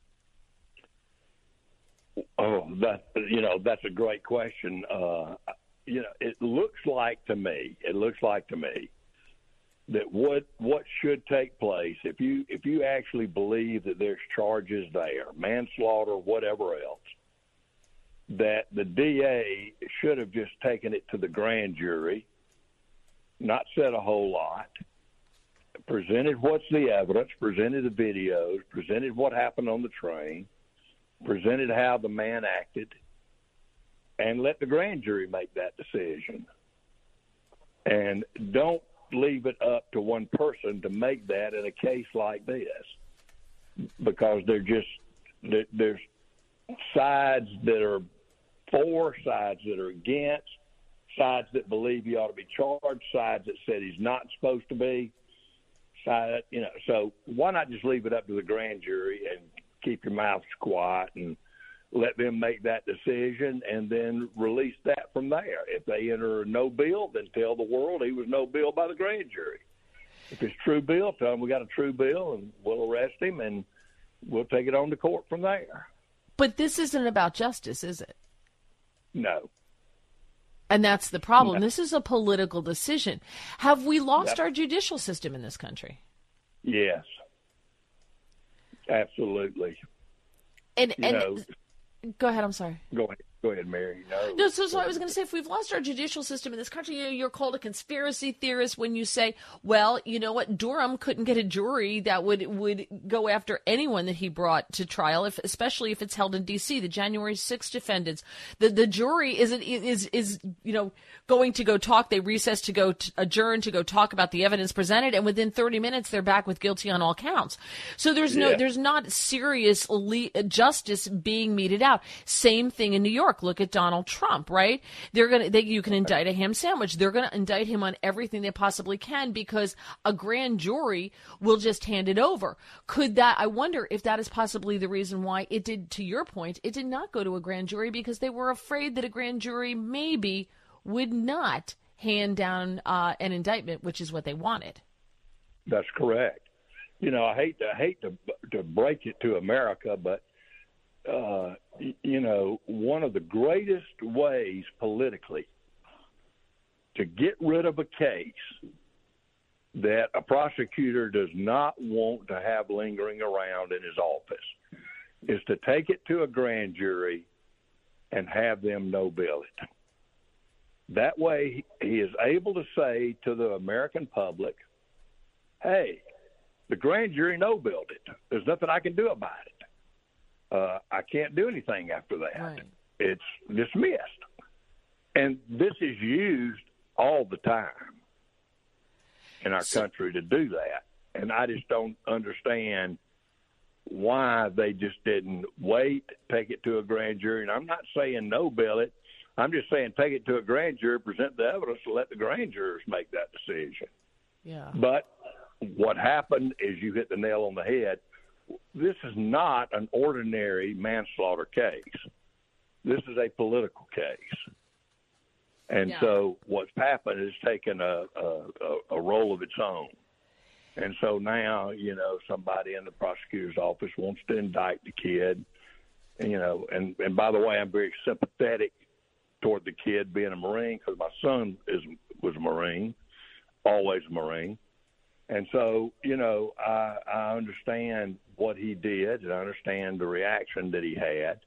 Oh, that, you know, that's a great question. Uh, You know, it looks like to me, it looks like to me that what what should take place, if you if you actually believe that there's charges there, manslaughter, whatever else, that the D A should have just taken it to the grand jury, not said a whole lot, presented what's the evidence, presented the videos, presented what happened on the train, presented how the man acted, and let the grand jury make that decision. And don't leave it up to one person to make that in a case like this, because they're just there's sides that are for, sides that are against, sides that believe he ought to be charged, sides that said he's not supposed to be. Side, you know, so why not just leave it up to the grand jury and keep your mouth quiet and let them make that decision and then release that from there. If they enter a no bill, then tell the world he was no bill by the grand jury. If it's true bill, tell them we got a true bill and we'll arrest him and we'll take it on to court from there. But this isn't about justice, is it? No. And that's the problem. No. This is a political decision. Have we lost Yep. our judicial system in this country? Yes. Absolutely. And, you and know, go ahead, I'm sorry. Go ahead, go ahead, Mary. No, No, so, so I was going to say, if we've lost our judicial system in this country, you know, you're called a conspiracy theorist when you say, well, you know what, Durham couldn't get a jury that would would go after anyone that he brought to trial, if, especially if it's held in D C. The January sixth defendants, the the jury isn't is is you know going to go talk. They recess to go to adjourn to go talk about the evidence presented, and within thirty minutes they're back with guilty on all counts. So there's no Yeah. there's not serious le- justice being meted out. Same thing in New York. Look at Donald Trump, right? They're gonna they, you can indict a ham sandwich. They're gonna indict him on everything they possibly can because a grand jury will just hand it over. Could that? I wonder if that is possibly the reason why it did. To your point, it did not go to a grand jury because they were afraid that a grand jury maybe would not hand down uh, an indictment, which is what they wanted. That's correct. You know, I hate to I hate to to break it to America, but uh, you know, one of the greatest ways politically to get rid of a case that a prosecutor does not want to have lingering around in his office is to take it to a grand jury and have them no bill it. That way he is able to say to the American public, hey, the grand jury no billed it. There's nothing I can do about it. Uh, I can't do anything after that. Right. It's dismissed. And this is used all the time in our So- country to do that. And I just don't understand why they just didn't wait, take it to a grand jury. And I'm not saying no bill it. I'm just saying take it to a grand jury, present the evidence, and let the grand jurors make that decision. Yeah. But what happened is you hit the nail on the head. This is not an ordinary manslaughter case. This is a political case. And Yeah. so what's happened is taken a, a, a role of its own. And so now, you know, somebody in the prosecutor's office wants to indict the kid, you know, and, and by the way, I'm very sympathetic toward the kid being a Marine because my son is was a Marine, always a Marine. And so, you know, I, I understand what he did and I understand the reaction that he had.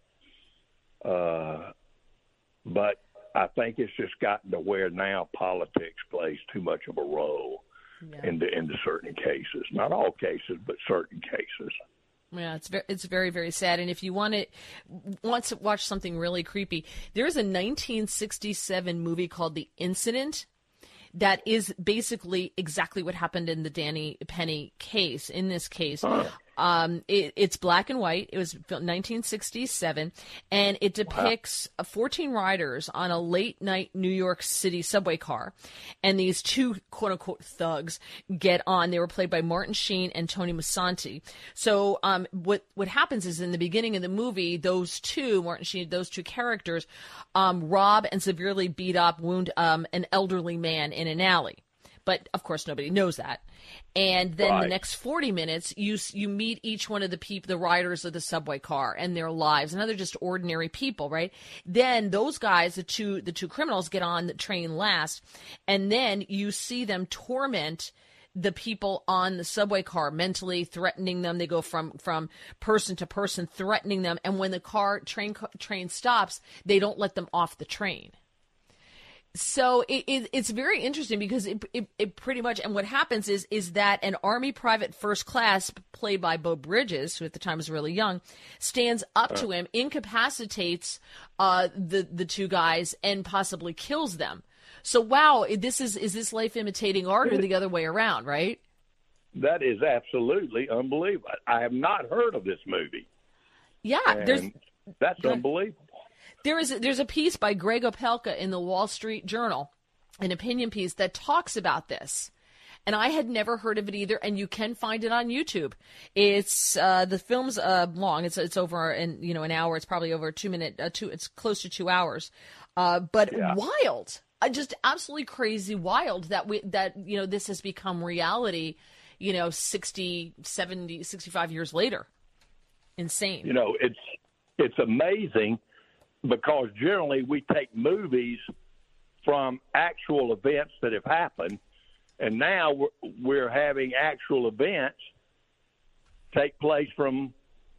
Uh, but I think it's just gotten to where now politics plays too much of a role yeah. into into certain cases. Not all cases, but certain cases. Yeah, it's very, it's very, very sad. And if you want to, want to watch something really creepy, there's a nineteen sixty-seven movie called The Incident that is basically exactly what happened in the Danny Penny case. In this case, oh. um, it, it's black and white. It was nineteen sixty-seven, and it depicts wow. fourteen riders on a late-night New York City subway car, and these two quote-unquote thugs get on. They were played by Martin Sheen and Tony Musante. So um, what what happens is in the beginning of the movie, those two, Martin Sheen, those two characters, um, rob and severely beat up, wound um, an elderly man in an alley. But, of course, nobody knows that. And then right. the next forty minutes, you you meet each one of the people, the riders of the subway car and their lives. And they're just ordinary people, right? Then those guys, the two the two criminals, get on the train last. And then you see them torment the people on the subway car, mentally threatening them. They go from, from person to person, threatening them. And when the car train train stops, they don't let them off the train. So it, it, it's very interesting because it, it, it pretty much, and what happens is is that an Army private first class, played by Beau Bridges, who at the time was really young, stands up to him, incapacitates uh, the the two guys, and possibly kills them. So wow, this is is this life imitating art, or the other way around, right? That is absolutely unbelievable. I have not heard of this movie. Yeah, and there's that's good. unbelievable. There is a, there's a piece by Greg Opelka in the Wall Street Journal, an opinion piece that talks about this, and I had never heard of it either. And you can find it on YouTube. It's uh, the film's uh, long. It's it's over in you know an hour. It's probably over a two minute. Uh, two. It's close to two hours. Uh, but yeah. wild, uh, just absolutely crazy, wild that we that you know this has become reality. You know, sixty, seventy, sixty-five years later. Insane. You know, it's it's amazing. Because generally we take movies from actual events that have happened, and now we're, we're having actual events take place from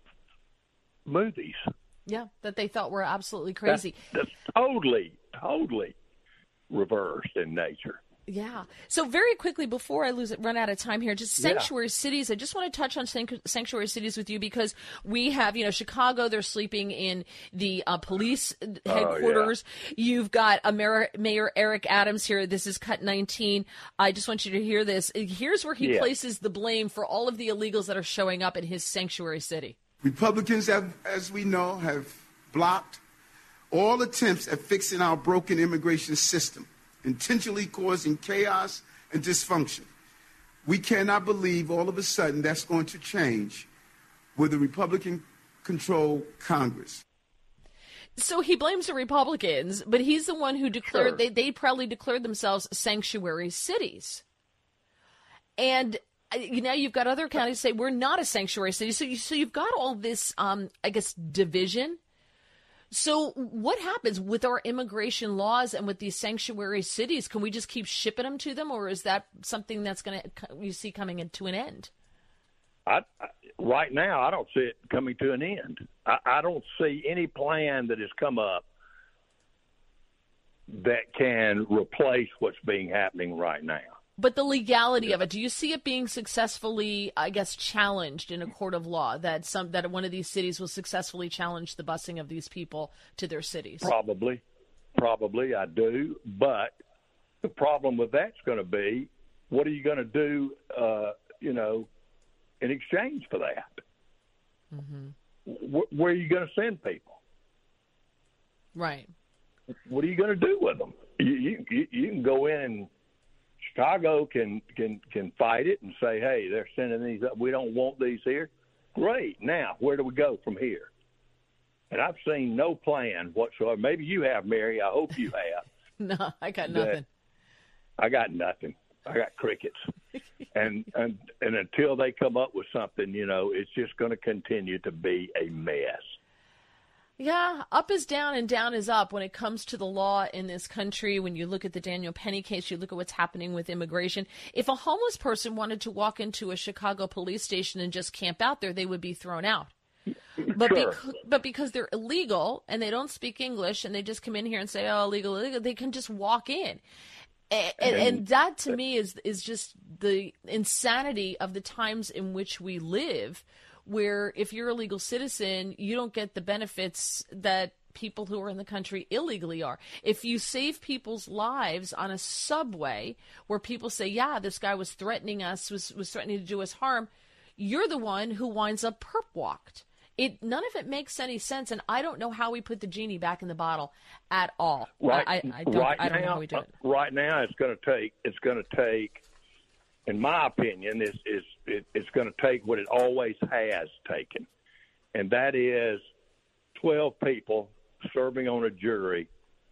movies. Yeah, that they thought were absolutely crazy. That's, that's totally, totally reversed in nature. Yeah. So very quickly, before I lose it, run out of time here, just sanctuary yeah. cities. I just want to touch on sanctuary cities with you because we have, you know, Chicago, they're sleeping in the uh, police headquarters. Oh, yeah. You've got a Mayor, Mayor Eric Adams here. This is Cut nineteen. I just want you to hear this. Here's where he yeah. places the blame for all of the illegals that are showing up in his sanctuary city. Republicans, have, as we know, have blocked all attempts at fixing our broken immigration system, intentionally causing chaos and dysfunction. We cannot believe all of a sudden that's going to change with a Republican-controlled Congress. So he blames the Republicans, but he's the one who declared, sure. they, they proudly declared themselves sanctuary cities. And you know, you've got other counties say we're not a sanctuary city. So, you, so you've got all this, um, I guess, division. So what happens with our immigration laws and with these sanctuary cities? Can we just keep shipping them to them, or is that something that's going to you see coming into an end? I, I, right now, I don't see it coming to an end. I, I don't see any plan that has come up that can replace what's being happening right now. But the legality yeah. of it, do you see it being successfully, I guess, challenged in a court of law, that some that one of these cities will successfully challenge the busing of these people to their cities? Probably. Probably, I do. But the problem with that's going to be, what are you going to do, uh, you know, in exchange for that? Mm-hmm. Wh- where are you going to send people? Right. What are you going to do with them? You, you, you can go in and Chicago can, can can fight it and say, hey, they're sending these up. We don't want these here. Great. Now, where do we go from here? And I've seen no plan whatsoever. Maybe you have, Mary. I hope you have. No, I got nothing. I got nothing. I got crickets. and, and and until they come up with something, you know, it's just going to continue to be a mess. Yeah, up is down and down is up when it comes to the law in this country. When you look at the Daniel Penny case, you look at what's happening with immigration. If a homeless person wanted to walk into a Chicago police station and just camp out there, they would be thrown out. But, Sure. bec- but because they're illegal and they don't speak English and they just come in here and say, oh, illegal, illegal, they can just walk in. And, and, and that, to me, is is just the insanity of the times in which we live, where if you're a legal citizen, you don't get the benefits that people who are in the country illegally are. If you save people's lives on a subway where people say, yeah, this guy was threatening us, was, was threatening to do us harm, you're the one who winds up perp walked. It none of it makes any sense, and I don't know how we put the genie back in the bottle at all. Right, I, I, I don't, right I don't now, know how we do it. uh, Right now, it's going to take. It's going to take. In my opinion, is is it, it's going to take what it always has taken, and that is twelve people serving on a jury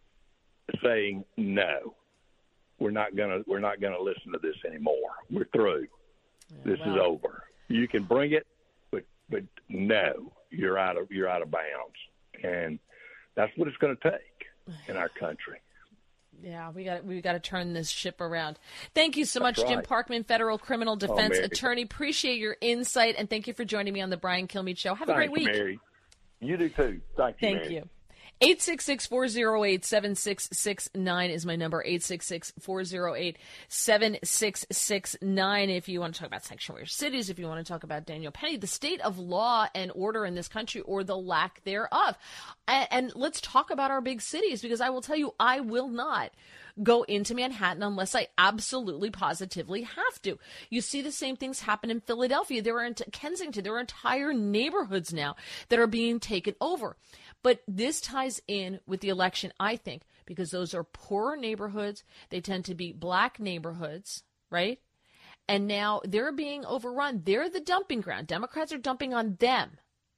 saying no, we're not going to we're not going to listen to this anymore. We're through. Yeah, this well. is over. You can bring it, but but no, you're out of you're out of bounds, and that's what it's going to take in our country. Yeah, we got we got to turn this ship around. Thank you so much, That's Jim right. Parkman, federal criminal defense Mary. attorney. Appreciate your insight, and thank you for joining me on the Brian Kilmeade Show. Have a Thank great you, week. Mary. You do too. Thank you, Thank Mary. you. eight six six, four oh eight, seven six six nine is my number, eight six six, four oh eight, seven six six nine. If you want to talk about sanctuary cities, if you want to talk about Daniel Penny, the state of law and order in this country or the lack thereof. And, and let's talk about our big cities, because I will tell you, I will not go into Manhattan unless I absolutely positively have to. You see the same things happen in Philadelphia. There are in Kensington. There are entire neighborhoods now that are being taken over. But this ties in with the election, I think, because those are poorer neighborhoods. They tend to be black neighborhoods, right? And now they're being overrun. They're the dumping ground. Democrats are dumping on them.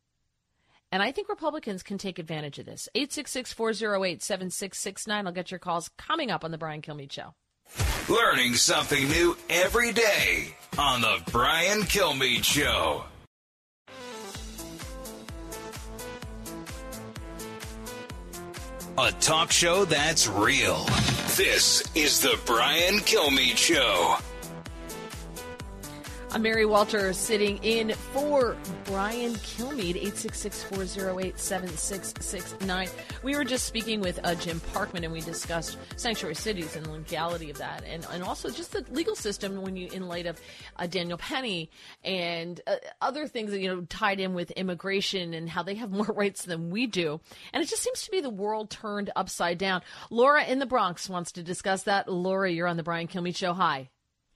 And I think Republicans can take advantage of this. eight six six, four oh eight, seven six six nine. I'll get your calls coming up on the Brian Kilmeade Show. Learning something new every day on the Brian Kilmeade Show. A talk show that's real. This is the Brian Kilmeade Show. I'm Mary Walter, sitting in for Brian Kilmeade, eight six six, four oh eight, seven six six nine. We were just speaking with uh, Jim Parkman, and we discussed sanctuary cities and the legality of that, and, and also just the legal system when you, in light of uh, Daniel Penny and uh, other things that, you know, tied in with immigration and how they have more rights than we do. And it just seems to be the world turned upside down. Laura in the Bronx wants to discuss that. Laura, you're on the Brian Kilmeade Show. Hi.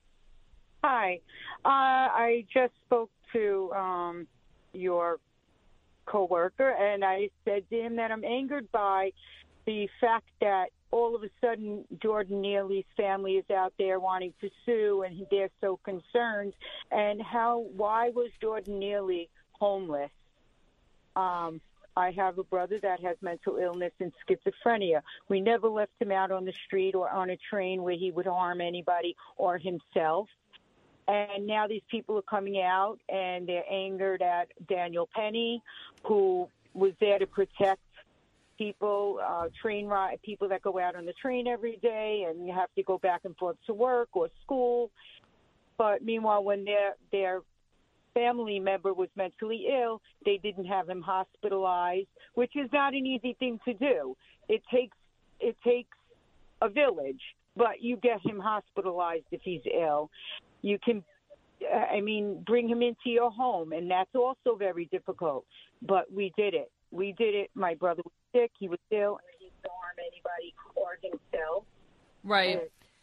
Hi. Uh, I just spoke to um, your coworker, and I said to him that I'm angered by the fact that all of a sudden Jordan Neely's family is out there wanting to sue, and they're so concerned. And how? Why was Jordan Neely homeless? Um, I have a brother that has mental illness and schizophrenia. We never left him out on the street or on a train where he would harm anybody or himself. And now these people are coming out, and they're angered at Daniel Penny, who was there to protect people, uh, train ride, people that go out on the train every day and you have to go back and forth to work or school. But meanwhile, when their their family member was mentally ill, they didn't have him hospitalized, which is not an easy thing to do. It takes it takes a village, but you get him hospitalized if he's ill. You can, I mean, bring him into your home, and that's also very difficult. But we did it. We did it. My brother was sick. He was ill, and he didn't harm anybody or himself. Right.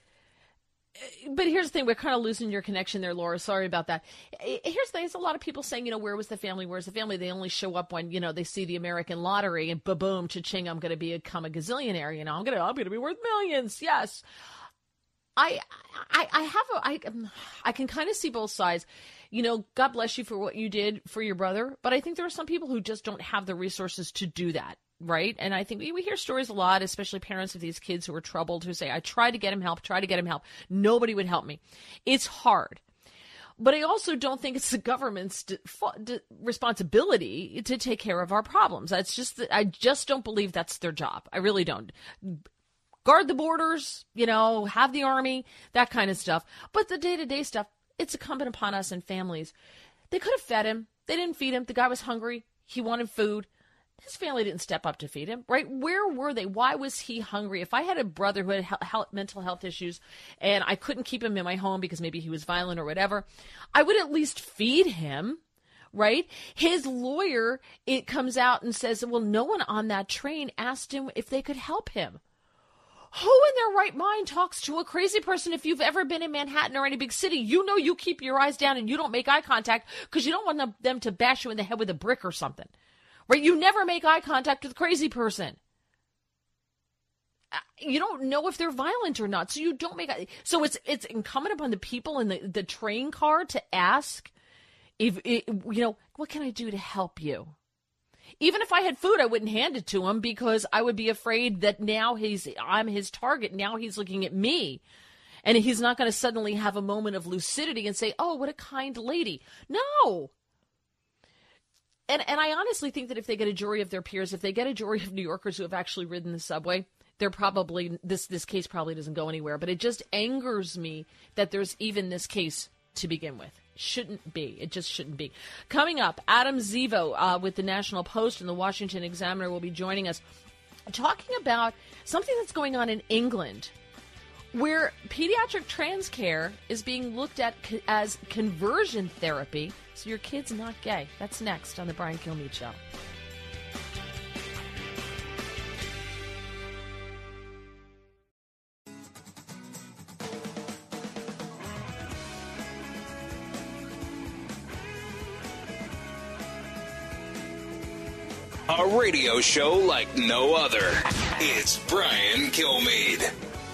And, but here's the thing. We're kind of losing your connection there, Laura. Sorry about that. Here's the thing. There's a lot of people saying, you know, where was the family? Where's the family? They only show up when, you know, they see the American lottery and ba-boom, cha-ching, I'm going to become a gazillionaire. You know, I'm going to I'm going to be worth millions. Yes. I, I, I have a, I, I can kind of see both sides. You know, God bless you for what you did for your brother, but I think there are some people who just don't have the resources to do that. right? And I think we, we hear stories a lot, especially parents of these kids who are troubled, who say, I tried to get him help, tried to get him help. Nobody would help me. It's hard. But I also don't think it's the government's d- d- responsibility to take care of our problems. That's just that I just don't believe that's their job. I really don't. Guard the borders, you know, have the army, that kind of stuff. But the day-to-day stuff, it's incumbent upon us and families. They could have fed him. They didn't feed him. The guy was hungry. He wanted food. His family didn't step up to feed him, right? Where were they? Why was he hungry? If I had a brother who had health, mental health issues and I couldn't keep him in my home because maybe he was violent or whatever, I would at least feed him, right? His lawyer, it comes out and says, well, no one on that train asked him if they could help him. Who in their right mind talks to a crazy person? If you've ever been in Manhattan or any big city, you know you keep your eyes down and you don't make eye contact because you don't want them, them to bash you in the head with a brick or something. Right? You never make eye contact with a crazy person. You don't know if they're violent or not, so you don't make eye. So it's it's incumbent upon the people in the, the train car to ask if, if, you know, what can I do to help you? Even if I had food, I wouldn't hand it to him because I would be afraid that now he's I'm his target. Now he's looking at me. And he's not going to suddenly have a moment of lucidity and say, oh, what a kind lady. No. And and I honestly think that if they get a jury of their peers, if they get a jury of New Yorkers who have actually ridden the subway, they're probably, this, this case probably doesn't go anywhere. But it just angers me that there's even this case to begin with. Shouldn't be. It just shouldn't be. Coming up, Adam Zivo uh, with the National Post and the Washington Examiner will be joining us, talking about something that's going on in England, where pediatric trans care is being looked at co- as conversion therapy, so your kid's not gay. That's next on the Brian Kilmeade Show. A radio show like no other. It's Brian Kilmeade.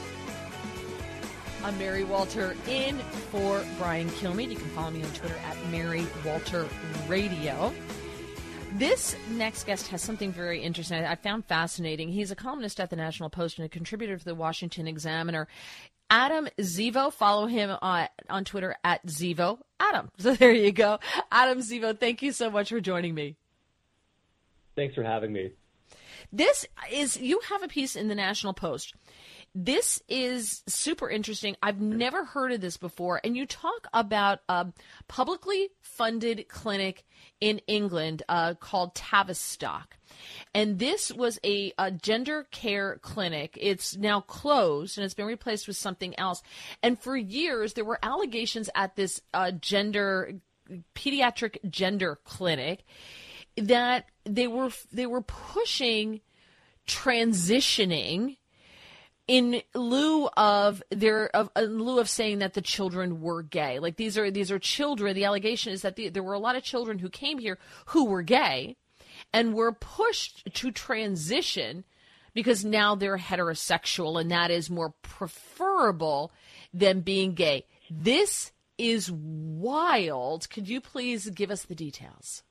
I'm Mary Walter in for Brian Kilmeade. You can follow me on Twitter at Mary Walter Radio. This next guest has something very interesting I found fascinating. He's a columnist at the National Post and a contributor to the Washington Examiner. Adam Zivo, follow him on, on Twitter at Zivo Adam. So there you go. Adam Zivo, thank you so much for joining me. Thanks for having me. This is, you have a piece in the National Post. This is super interesting. I've never heard of this before. And you talk about a publicly funded clinic in England uh, called Tavistock. And this was a, a gender care clinic. It's now closed and it's been replaced with something else. And for years, there were allegations at this uh, gender, pediatric gender clinic that they were they were pushing transitioning in lieu of their of in lieu of saying that the children were gay. Like these are these are children. The allegation is that the, there were a lot of children who came here who were gay and were pushed to transition because now they're heterosexual and that is more preferable than being gay. This is wild. Could you please give us the details?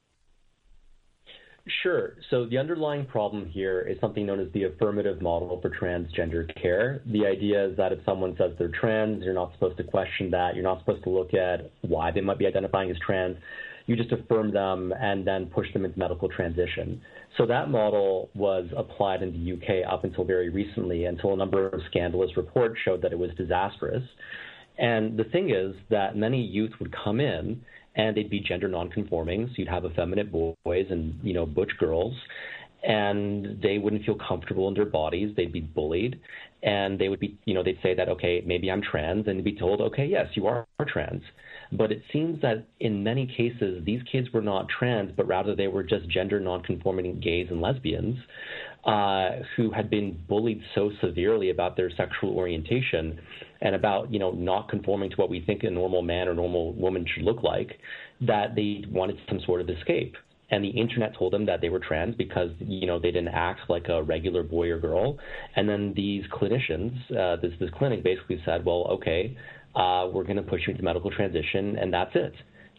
Sure. So the underlying problem here is something known as the affirmative model for transgender care. The idea is that if someone says they're trans, you're not supposed to question that. You're not supposed to look at why they might be identifying as trans. You just affirm them and then push them into medical transition. So that model was applied in the U K up until very recently, until a number of scandalous reports showed that it was disastrous. And the thing is that many youth would come in and they'd be gender nonconforming. So you'd have effeminate boys and, you know, butch girls, and they wouldn't feel comfortable in their bodies. They'd be bullied, and they would be, you know, they'd say that, okay, maybe I'm trans, and they'd be told, okay, yes, you are trans. But it seems that in many cases, these kids were not trans, but rather they were just gender nonconforming gays and lesbians uh, who had been bullied so severely about their sexual orientation and about, you know, not conforming to what we think a normal man or normal woman should look like, that they wanted some sort of escape. And the internet told them that they were trans because, you know, they didn't act like a regular boy or girl. And then these clinicians, uh, this, this clinic basically said, well, okay, uh, we're going to push you into medical transition, and that's it.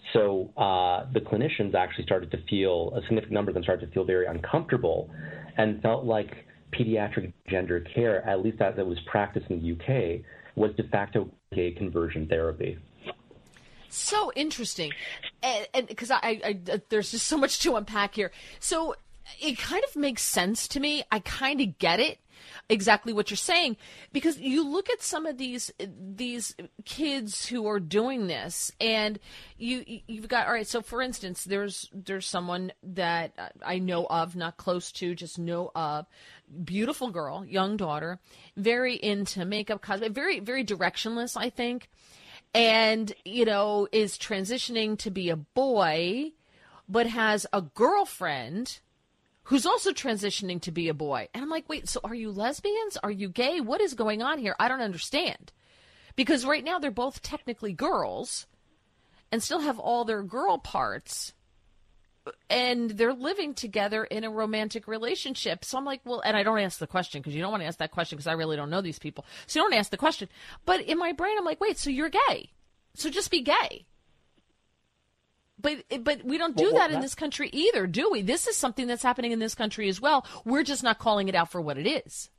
So uh, the clinicians actually started to feel, a significant number of them started to feel very uncomfortable and felt like pediatric gender care, at least as it was practiced in the U K, was de facto gay conversion therapy. So interesting. And because I, I, I, there's just so much to unpack here. So it kind of makes sense to me. I kind of get it. Exactly what you're saying, because you look at some of these these kids who are doing this, and you you've got, all right. So for instance, there's there's someone that I know of, not close to, just know of, beautiful girl, young daughter, very into makeup, cosmetic, very very directionless, I think, and you know is transitioning to be a boy, but has a girlfriend who's also transitioning to be a boy. And I'm like, wait, so are you lesbians? Are you gay? What is going on here? I don't understand. Because right now they're both technically girls and still have all their girl parts, and they're living together in a romantic relationship. So I'm like, well, and I don't ask the question because you don't want to ask that question because I really don't know these people. So you don't ask the question. But in my brain, I'm like, wait, so you're gay. So just be gay. But but we don't do well, well, that in this country either, do we? This is something that's happening in this country as well. We're just not calling it out for what it is.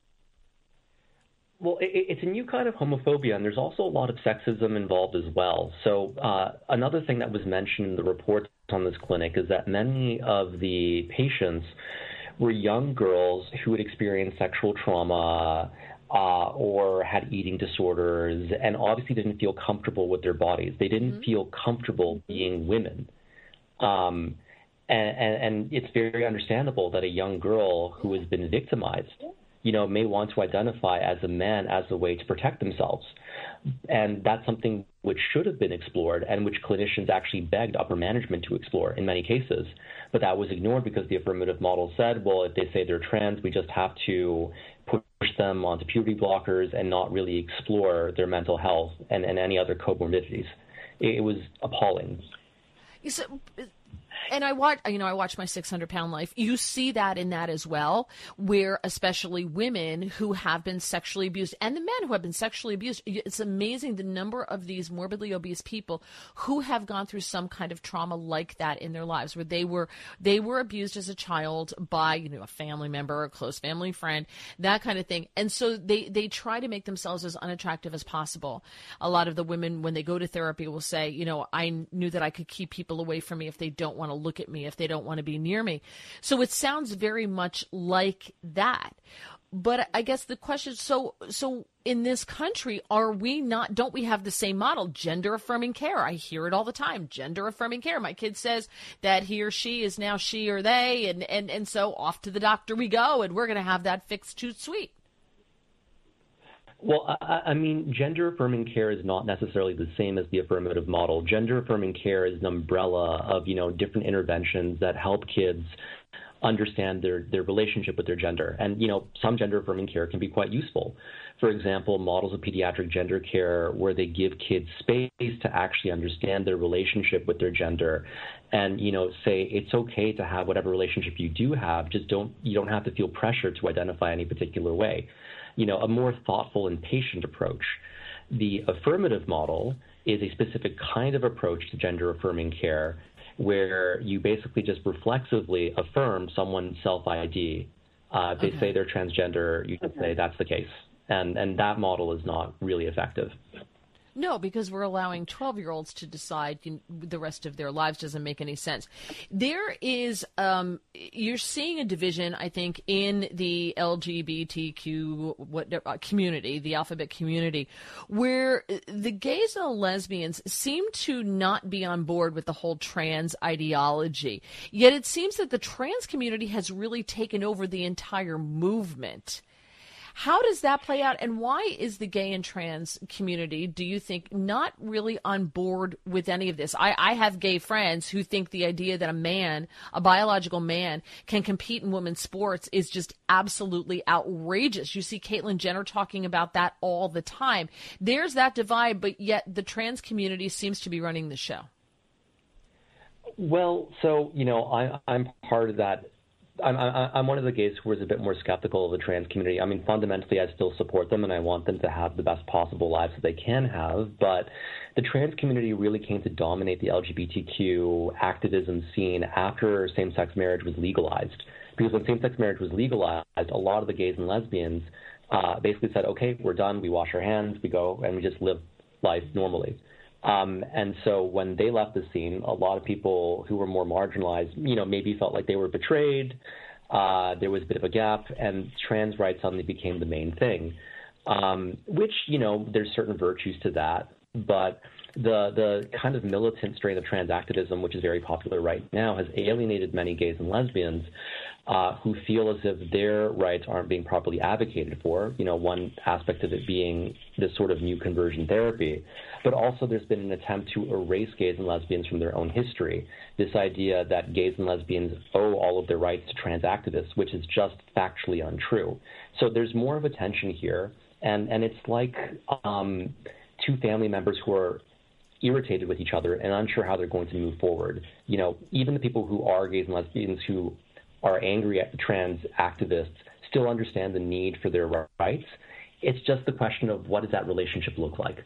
Well, it, it's a new kind of homophobia, and there's also a lot of sexism involved as well. So uh, another thing that was mentioned in the reports on this clinic is that many of the patients were young girls who had experienced sexual trauma, Uh, or had eating disorders, and obviously didn't feel comfortable with their bodies. They didn't mm-hmm. feel comfortable being women. Um, and, and, and it's very understandable that a young girl who has been victimized, you know, may want to identify as a man as a way to protect themselves. And that's something which should have been explored and which clinicians actually begged upper management to explore in many cases. But that was ignored because the affirmative model said, well, if they say they're trans, we just have to push them onto puberty blockers and not really explore their mental health and, and any other comorbidities. It, it was appalling. So, and I watch, you know, I watch My six hundred pound Life. You see that in that as well, where especially women who have been sexually abused and the men who have been sexually abused. It's amazing the number of these morbidly obese people who have gone through some kind of trauma like that in their lives, where they were they were abused as a child by, you know, a family member, a close family friend, that kind of thing. And so they they try to make themselves as unattractive as possible. A lot of the women, when they go to therapy, will say, you know, I knew that I could keep people away from me if they don't want to look at me, if they don't want to be near me. So it sounds very much like that. But I guess the question, so so in this country, are we not, don't we have the same model, gender affirming care? I hear it all the time, gender affirming care. My kid says that he or she is now she or they, and, and, and so off to the doctor we go, and we're going to have that fixed too sweet. Well, I, I mean, gender-affirming care is not necessarily the same as the affirmative model. Gender-affirming care is an umbrella of, you know, different interventions that help kids understand their, their relationship with their gender. And, you know, some gender-affirming care can be quite useful. For example, models of pediatric gender care where they give kids space to actually understand their relationship with their gender and, you know, say it's okay to have whatever relationship you do have, just don't, you don't have to feel pressure to identify any particular way. You know, a more thoughtful and patient approach. The affirmative model is a specific kind of approach to gender-affirming care where you basically just reflexively affirm someone's self-I D. Uh, if they okay. say they're transgender, you just okay. say that's the case. And, and that model is not really effective. No, because we're allowing twelve-year-olds to decide you know, the rest of their lives. Doesn't make any sense. There is, um, you're seeing a division, I think, in the L G B T Q what, uh, community, the alphabet community, where the gays and the lesbians seem to not be on board with the whole trans ideology. Yet it seems that the trans community has really taken over the entire movement. How does that play out, and why is the gay and trans community, do you think, not really on board with any of this? I, I have gay friends who think the idea that a man, a biological man, can compete in women's sports is just absolutely outrageous. You see Caitlyn Jenner talking about that all the time. There's that divide, but yet the trans community seems to be running the show. Well, so, you know, I, I'm part of that I'm, I'm one of the gays who is a bit more skeptical of the trans community. I mean, fundamentally, I still support them, and I want them to have the best possible lives that they can have. But the trans community really came to dominate the L G B T Q activism scene after same-sex marriage was legalized. Because when same-sex marriage was legalized, a lot of the gays and lesbians uh, basically said, okay, we're done, we wash our hands, we go, and we just live life normally. Um, and so when they left the scene, a lot of people who were more marginalized, you know, maybe felt like they were betrayed. Uh, there was a bit of a gap, and trans rights suddenly became the main thing, um, which, you know, there's certain virtues to that. But the the kind of militant strain of trans activism, which is very popular right now, has alienated many gays and lesbians uh, who feel as if their rights aren't being properly advocated for. You know, one aspect of it being this sort of new conversion therapy. But also there's been an attempt to erase gays and lesbians from their own history. This idea that gays and lesbians owe all of their rights to trans activists, which is just factually untrue. So there's more of a tension here. And, and it's like um, two family members who are irritated with each other and unsure how they're going to move forward. You know, even the people who are gays and lesbians who are angry at trans activists still understand the need for their rights. It's just the question of what does that relationship look like?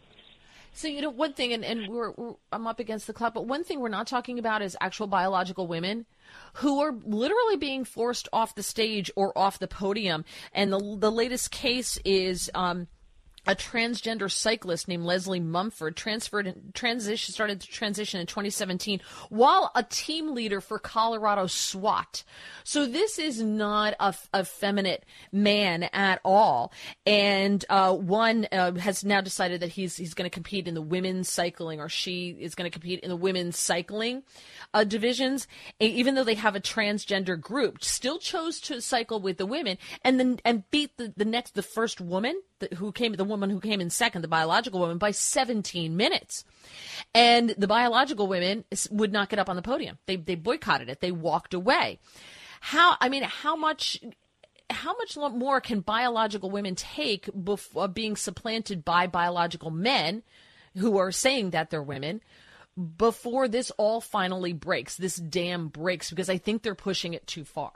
So, you know, one thing, and, and we're, we're I'm up against the clock, but one thing we're not talking about is actual biological women who are literally being forced off the stage or off the podium. And the the latest case is um, a transgender cyclist named Leslie Mumford transferred transition started to transition in twenty seventeen while a team leader for Colorado SWAT. So this is not a, a feminine man at all. And uh, one uh, has now decided that he's he's going to compete in the women's cycling, or she is going to compete in the women's cycling uh, divisions, even though they have a transgender group. Still chose to cycle with the women, and then and beat the, the next the first woman who came, the woman who came in second, the biological woman, by seventeen minutes. And the biological women would not get up on the podium. They they boycotted it. They walked away. How, I mean, how much, how much more can biological women take before being supplanted by biological men who are saying that they're women before this all finally breaks, this dam breaks? Because I think they're pushing it too far.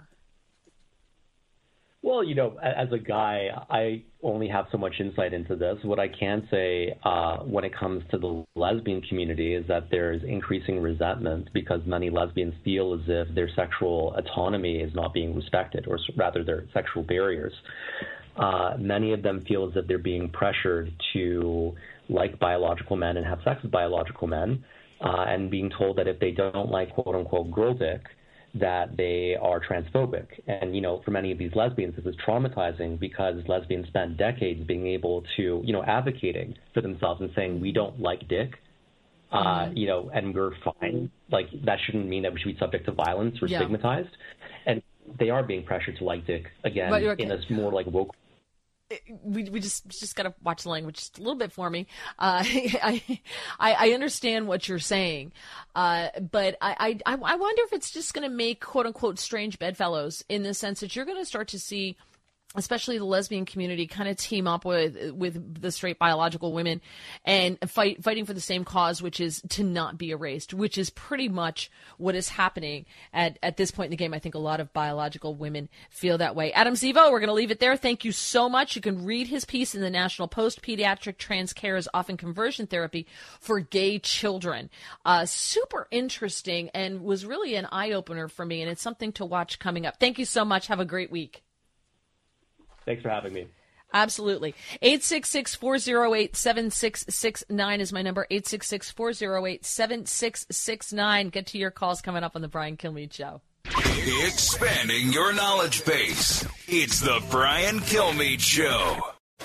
Well, you know, as a guy, I only have so much insight into this. What I can say uh, when it comes to the lesbian community is that there's increasing resentment because many lesbians feel as if their sexual autonomy is not being respected, or rather their sexual barriers. Uh, many of them feel as if they're being pressured to like biological men and have sex with biological men, uh, and being told that if they don't like quote-unquote girl dick, that they are transphobic. And, you know, for many of these lesbians, this is traumatizing because lesbians spend decades being able to, you know, advocating for themselves and saying, we don't like dick, uh, mm-hmm. you know, and we're fine. Like, that shouldn't mean that we should be subject to violence or yeah. stigmatized. And they are being pressured to like dick, again, okay. in a more, like, woke We we just just got to watch the language just a little bit for me. Uh, I, I I understand what you're saying, uh, but I, I I wonder if it's just going to make quote unquote strange bedfellows, in the sense that you're going to start to see, especially the lesbian community, kind of team up with with the straight biological women and fight fighting for the same cause, which is to not be erased, which is pretty much what is happening at, at this point in the game. I think a lot of biological women feel that way. Adam Zivo, we're going to leave it there. Thank you so much. You can read his piece in the National Post, Pediatric Trans Care is Often Conversion Therapy for Gay Children. Uh, super interesting, and was really an eye-opener for me, and it's something to watch coming up. Thank you so much. Have a great week. Thanks for having me. Absolutely. eight six six, four oh eight, seven six six nine is my number. eight six six, four oh eight, seven six six nine. Get to your calls coming up on the Brian Kilmeade Show. Expanding your knowledge base. It's the Brian Kilmeade Show.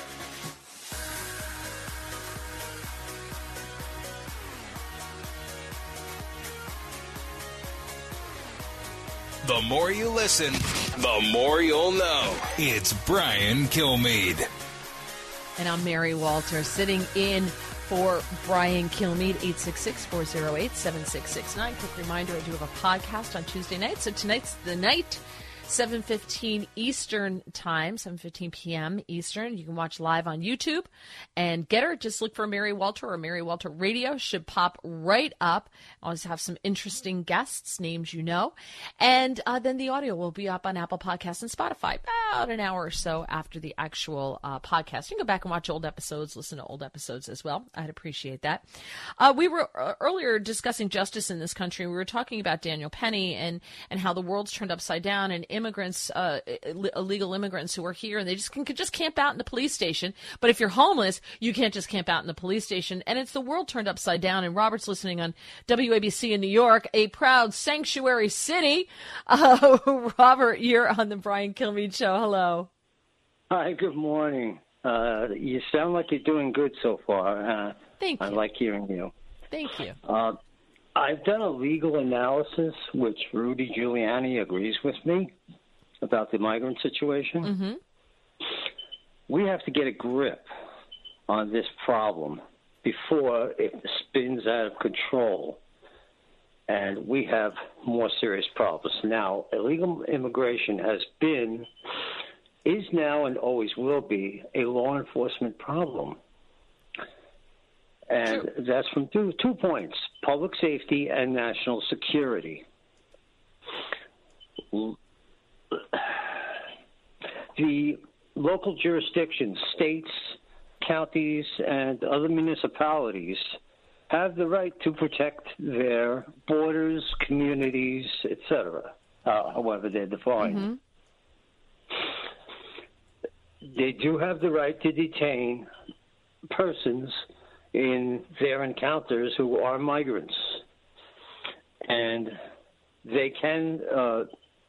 The more you listen, the more you'll know. It's Brian Kilmeade. And I'm Mary Walter, sitting in for Brian Kilmeade. Eight six six, four oh eight, seven six six nine. Quick reminder, I do have a podcast on Tuesday night, so tonight's the night. seven fifteen Eastern time, seven fifteen p.m. Eastern. You can watch live on YouTube and get her. Just look for Mary Walter or Mary Walter Radio. Should pop right up. Always have some interesting guests, names you know. And uh, then the audio will be up on Apple Podcasts and Spotify about an hour or so after the actual uh, podcast. You can go back and watch old episodes, listen to old episodes as well. I'd appreciate that. Uh, we were uh, earlier discussing justice in this country. We were talking about Daniel Penny and, and how the world's turned upside down, and immigrants, uh, illegal immigrants who are here, and they just can, can just camp out in the police station. But if you're homeless, you can't just camp out in the police station. And it's the world turned upside down. And Robert's listening on W A B C in New York, a proud sanctuary city. Uh, Robert, you're on the Brian Kilmeade Show. Hello. Hi, good morning. Uh, you sound like you're doing good so far. Uh, Thank you. I like hearing you. Thank you. Uh, I've done a legal analysis, which Rudy Giuliani agrees with me, about the migrant situation. Mm-hmm. We have to get a grip on this problem before it spins out of control and we have more serious problems. Now, illegal immigration has been, is now, and always will be a law enforcement problem. And True. That's from two, two points, public safety and national security. The local jurisdictions, states, counties, and other municipalities have the right to protect their borders, communities, et cetera, uh, however they're defined. Mm-hmm. They do have the right to detain persons in their encounters who are migrants. And they can uh,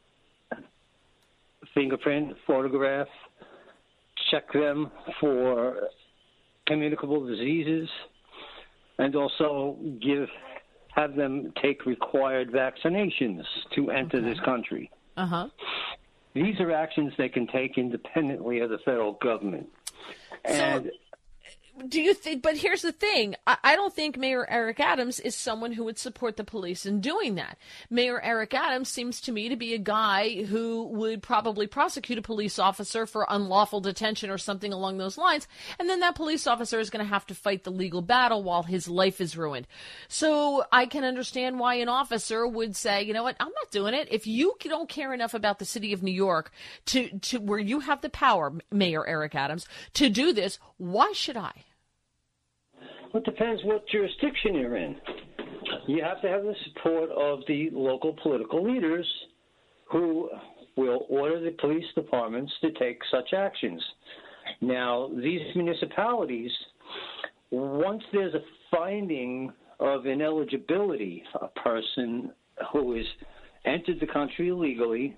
fingerprint, photograph, check them for communicable diseases, and also give have them take required vaccinations to enter okay. this country. Uh-huh. These are actions they can take independently of the federal government. And so, do you think, but here's the thing, I, I don't think Mayor Eric Adams is someone who would support the police in doing that. Mayor Eric Adams seems to me to be a guy who would probably prosecute a police officer for unlawful detention or something along those lines, and then that police officer is going to have to fight the legal battle while his life is ruined. So I can understand why an officer would say, you know what, I'm not doing it. If you don't care enough about the city of New York to, to where you have the power, Mayor Eric Adams, to do this, why should I? Well, it depends what jurisdiction you're in. You have to have the support of the local political leaders who will order the police departments to take such actions. Now, these municipalities, once there's a finding of ineligibility, a person who has entered the country illegally,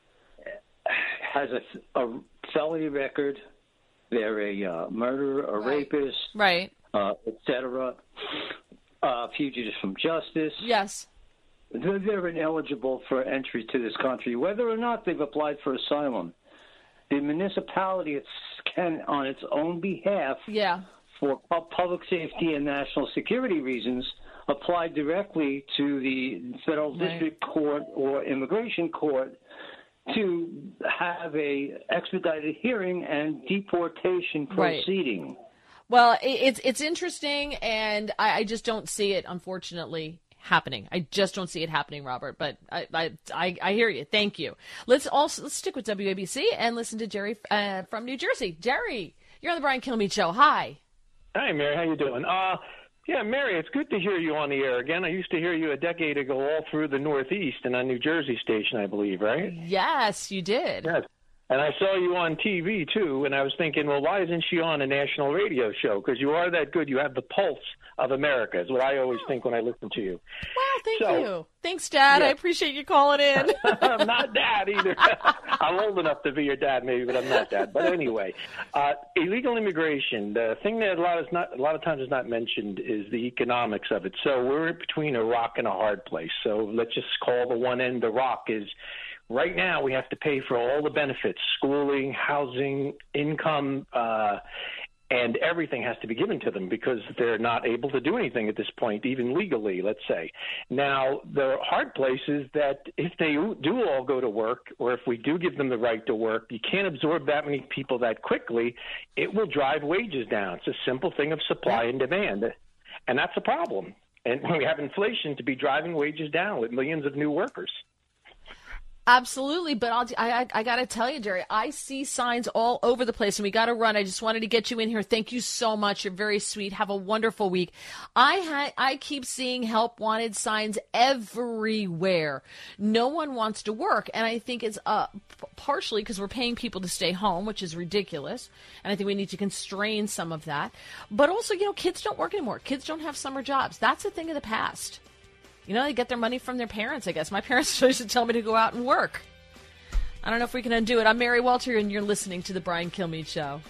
has a, a felony record, they're a uh, murderer, a right. rapist, right. Uh, et cetera, uh, fugitives from justice. Yes. They're, they're ineligible for entry to this country, whether or not they've applied for asylum. The municipality can, on its own behalf, yeah. for public safety and national security reasons, apply directly to the federal right. district court or immigration court to have a expedited hearing and deportation proceeding. Right. Well, it's it's interesting, and I, I just don't see it, unfortunately, happening. I just don't see it happening, Robert. But I I, I, I hear you. Thank you. Let's also let's stick with W A B C and listen to Jerry uh, from New Jersey. Jerry, you're on the Brian Kilmeade Show. Hi. Hi, Mary. How you doing? Uh, yeah, Mary, it's good to hear you on the air again. I used to hear you a decade ago all through the Northeast and on New Jersey station, I believe, right? Yes, you did. Yes. And I saw you on T V, too, and I was thinking, well, why isn't she on a national radio show? Because you are that good. You have the pulse of America is what I always think when I listen to you. Wow, thank so, you. Thanks, Dad. Yeah. I appreciate you calling in. I'm not Dad either. I'm old enough to be your dad, maybe, but I'm not Dad. But anyway, uh, illegal immigration, the thing that a lot, is not, a lot of times is not mentioned is the economics of it. So we're between a rock and a hard place. So let's just call the one end the rock is right now we have to pay for all the benefits, schooling, housing, income, uh, and everything has to be given to them because they're not able to do anything at this point, even legally, let's say. Now, there are hard places that if they do all go to work, or if we do give them the right to work, you can't absorb that many people that quickly. It will drive wages down. It's a simple thing of supply and demand, and that's a problem. And when we have inflation, to be driving wages down with millions of new workers. Absolutely, but I'll, I, I, I got to tell you, Jerry, I see signs all over the place, and we got to run. I just wanted to get you in here. Thank you so much. You're very sweet. Have a wonderful week. I ha- I keep seeing help wanted signs everywhere. No one wants to work, and I think it's uh, p- partially because we're paying people to stay home, which is ridiculous, and I think we need to constrain some of that. But also, you know, kids don't work anymore. Kids don't have summer jobs. That's a thing of the past. You know, they get their money from their parents, I guess. My parents used to tell me to go out and work. I don't know if we can undo it. I'm Mary Walter, and you're listening to The Brian Kilmeade Show.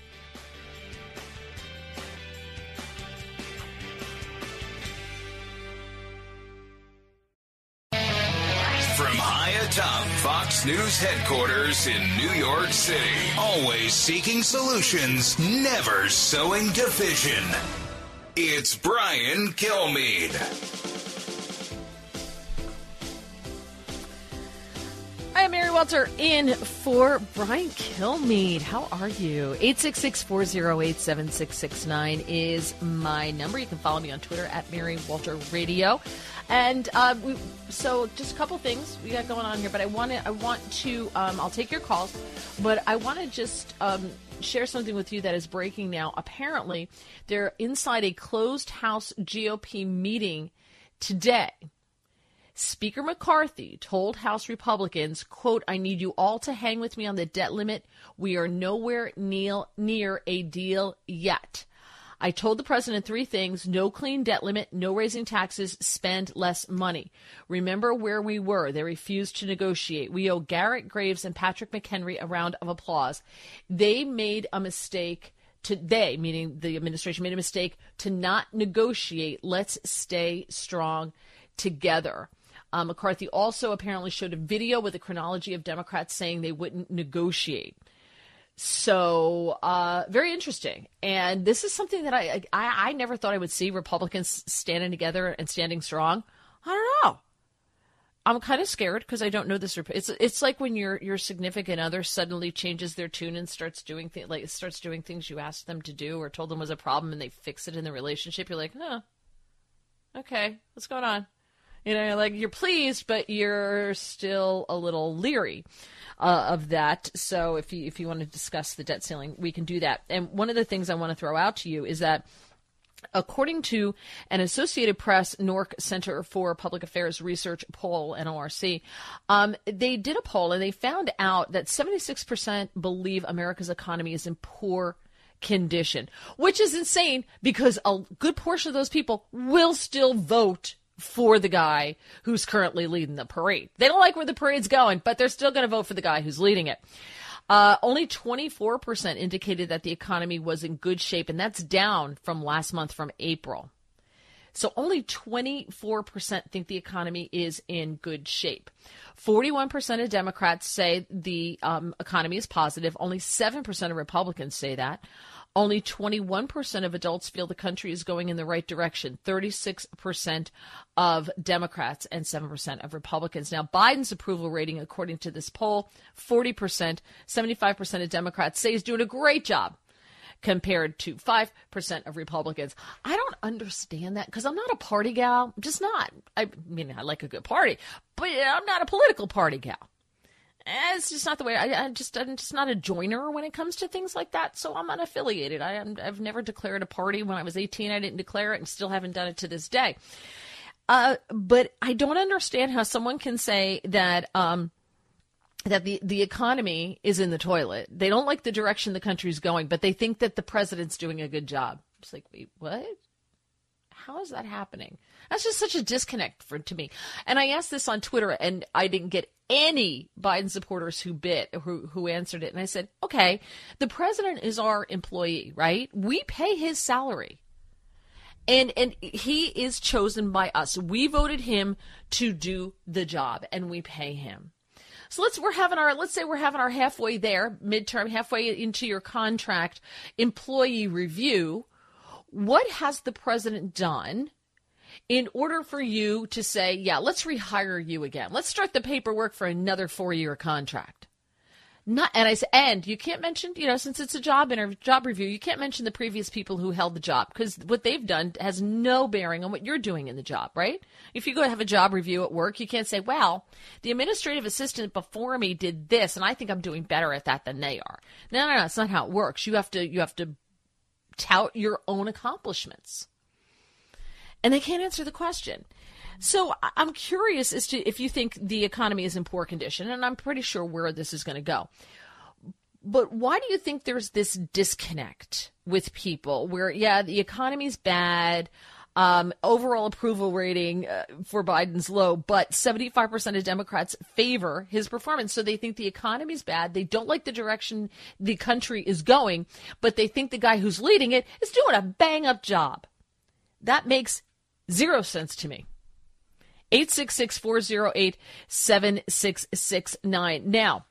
From high atop Fox News headquarters in New York City, always seeking solutions, never sowing division. It's Brian Kilmeade. Hi, I'm Mary Walter in for Brian Kilmeade. How are you? eight six six, four oh eight, seven six six nine is my number. You can follow me on Twitter at Mary Walter Radio. And uh, we, so just a couple things we got going on here, but I want to, I want to, um, I'll take your calls, but I want to just um, share something with you that is breaking now. Apparently, they're inside a closed house G O P meeting today. Speaker McCarthy told House Republicans, quote, I need you all to hang with me on the debt limit. We are nowhere near, near a deal yet. I told the president three things: no clean debt limit, no raising taxes, spend less money. Remember where we were. They refused to negotiate. We owe Garrett Graves and Patrick McHenry a round of applause. They made a mistake. To, they, meaning the administration, made a mistake to not negotiate. Let's stay strong together. Um, McCarthy also apparently showed a video with a chronology of Democrats saying they wouldn't negotiate. So uh, very interesting. And this is something that I, I I never thought I would see, Republicans standing together and standing strong. I don't know. I'm kind of scared because I don't know this. It's it's like when your your significant other suddenly changes their tune and starts doing th- like starts doing things you asked them to do or told them was a problem, and they fix it in the relationship. You're like, huh, okay, what's going on? You know, like you're pleased, but you're still a little leery uh, of that. So if you if you want to discuss the debt ceiling, we can do that. And one of the things I want to throw out to you is that, according to an Associated Press N O R C Center for Public Affairs Research poll, N O R C, um, they did a poll and they found out that seventy-six percent believe America's economy is in poor condition, which is insane because a good portion of those people will still vote for the guy who's currently leading the parade. They don't like where the parade's going, but they're still going to vote for the guy who's leading it. Uh, only twenty-four percent indicated that the economy was in good shape, and that's down from last month, from April. So only twenty-four percent think the economy is in good shape. forty-one percent of Democrats say the um, economy is positive. Only seven percent of Republicans say that. Only twenty-one percent of adults feel the country is going in the right direction. thirty-six percent of Democrats and seven percent of Republicans. Now, Biden's approval rating, according to this poll, forty percent. seventy-five percent of Democrats say he's doing a great job, compared to five percent of Republicans. I don't understand that because I'm not a party gal. I'm just not. I mean, I like a good party, but I'm not a political party gal. It's just not the way. I, I just, I'm just not a joiner when it comes to things like that. So I'm unaffiliated. I, I'm, I've never declared a party. When I was eighteen, I didn't declare it and still haven't done it to this day. Uh, but I don't understand how someone can say that um, that the, the economy is in the toilet. They don't like the direction the country's going, but they think that the president's doing a good job. It's like, wait, what? How is that happening? That's just such a disconnect for to me. And I asked this on Twitter, and I didn't get any Biden supporters who bit who who answered it. And I said, okay, the president is our employee, right? We pay his salary. And and he is chosen by us. We voted him to do the job, and we pay him. So let's we're having our let's say we're having our halfway there, midterm, halfway into your contract employee review. What has the president done in order for you to say, yeah, let's rehire you again? Let's start the paperwork for another four-year contract. Not, and I say, and you can't mention, you know, since it's a job interview, job review, you can't mention the previous people who held the job, because what they've done has no bearing on what you're doing in the job, right? If you go have a job review at work, you can't say, well, the administrative assistant before me did this, and I think I'm doing better at that than they are. No, no, no, it's not how it works. You have to, you have to tout your own accomplishments. And they can't answer the question. So I'm curious as to if you think the economy is in poor condition, and I'm pretty sure where this is going to go. But why do you think there's this disconnect with people where, yeah, the economy's bad, um, overall approval rating uh, for Biden's low, but seventy-five percent of Democrats favor his performance. So they think the economy's bad. They don't like the direction the country is going, but they think the guy who's leading it is doing a bang-up job. That makes zero sense to me. eight six six, four oh eight, seven six six nine. Now,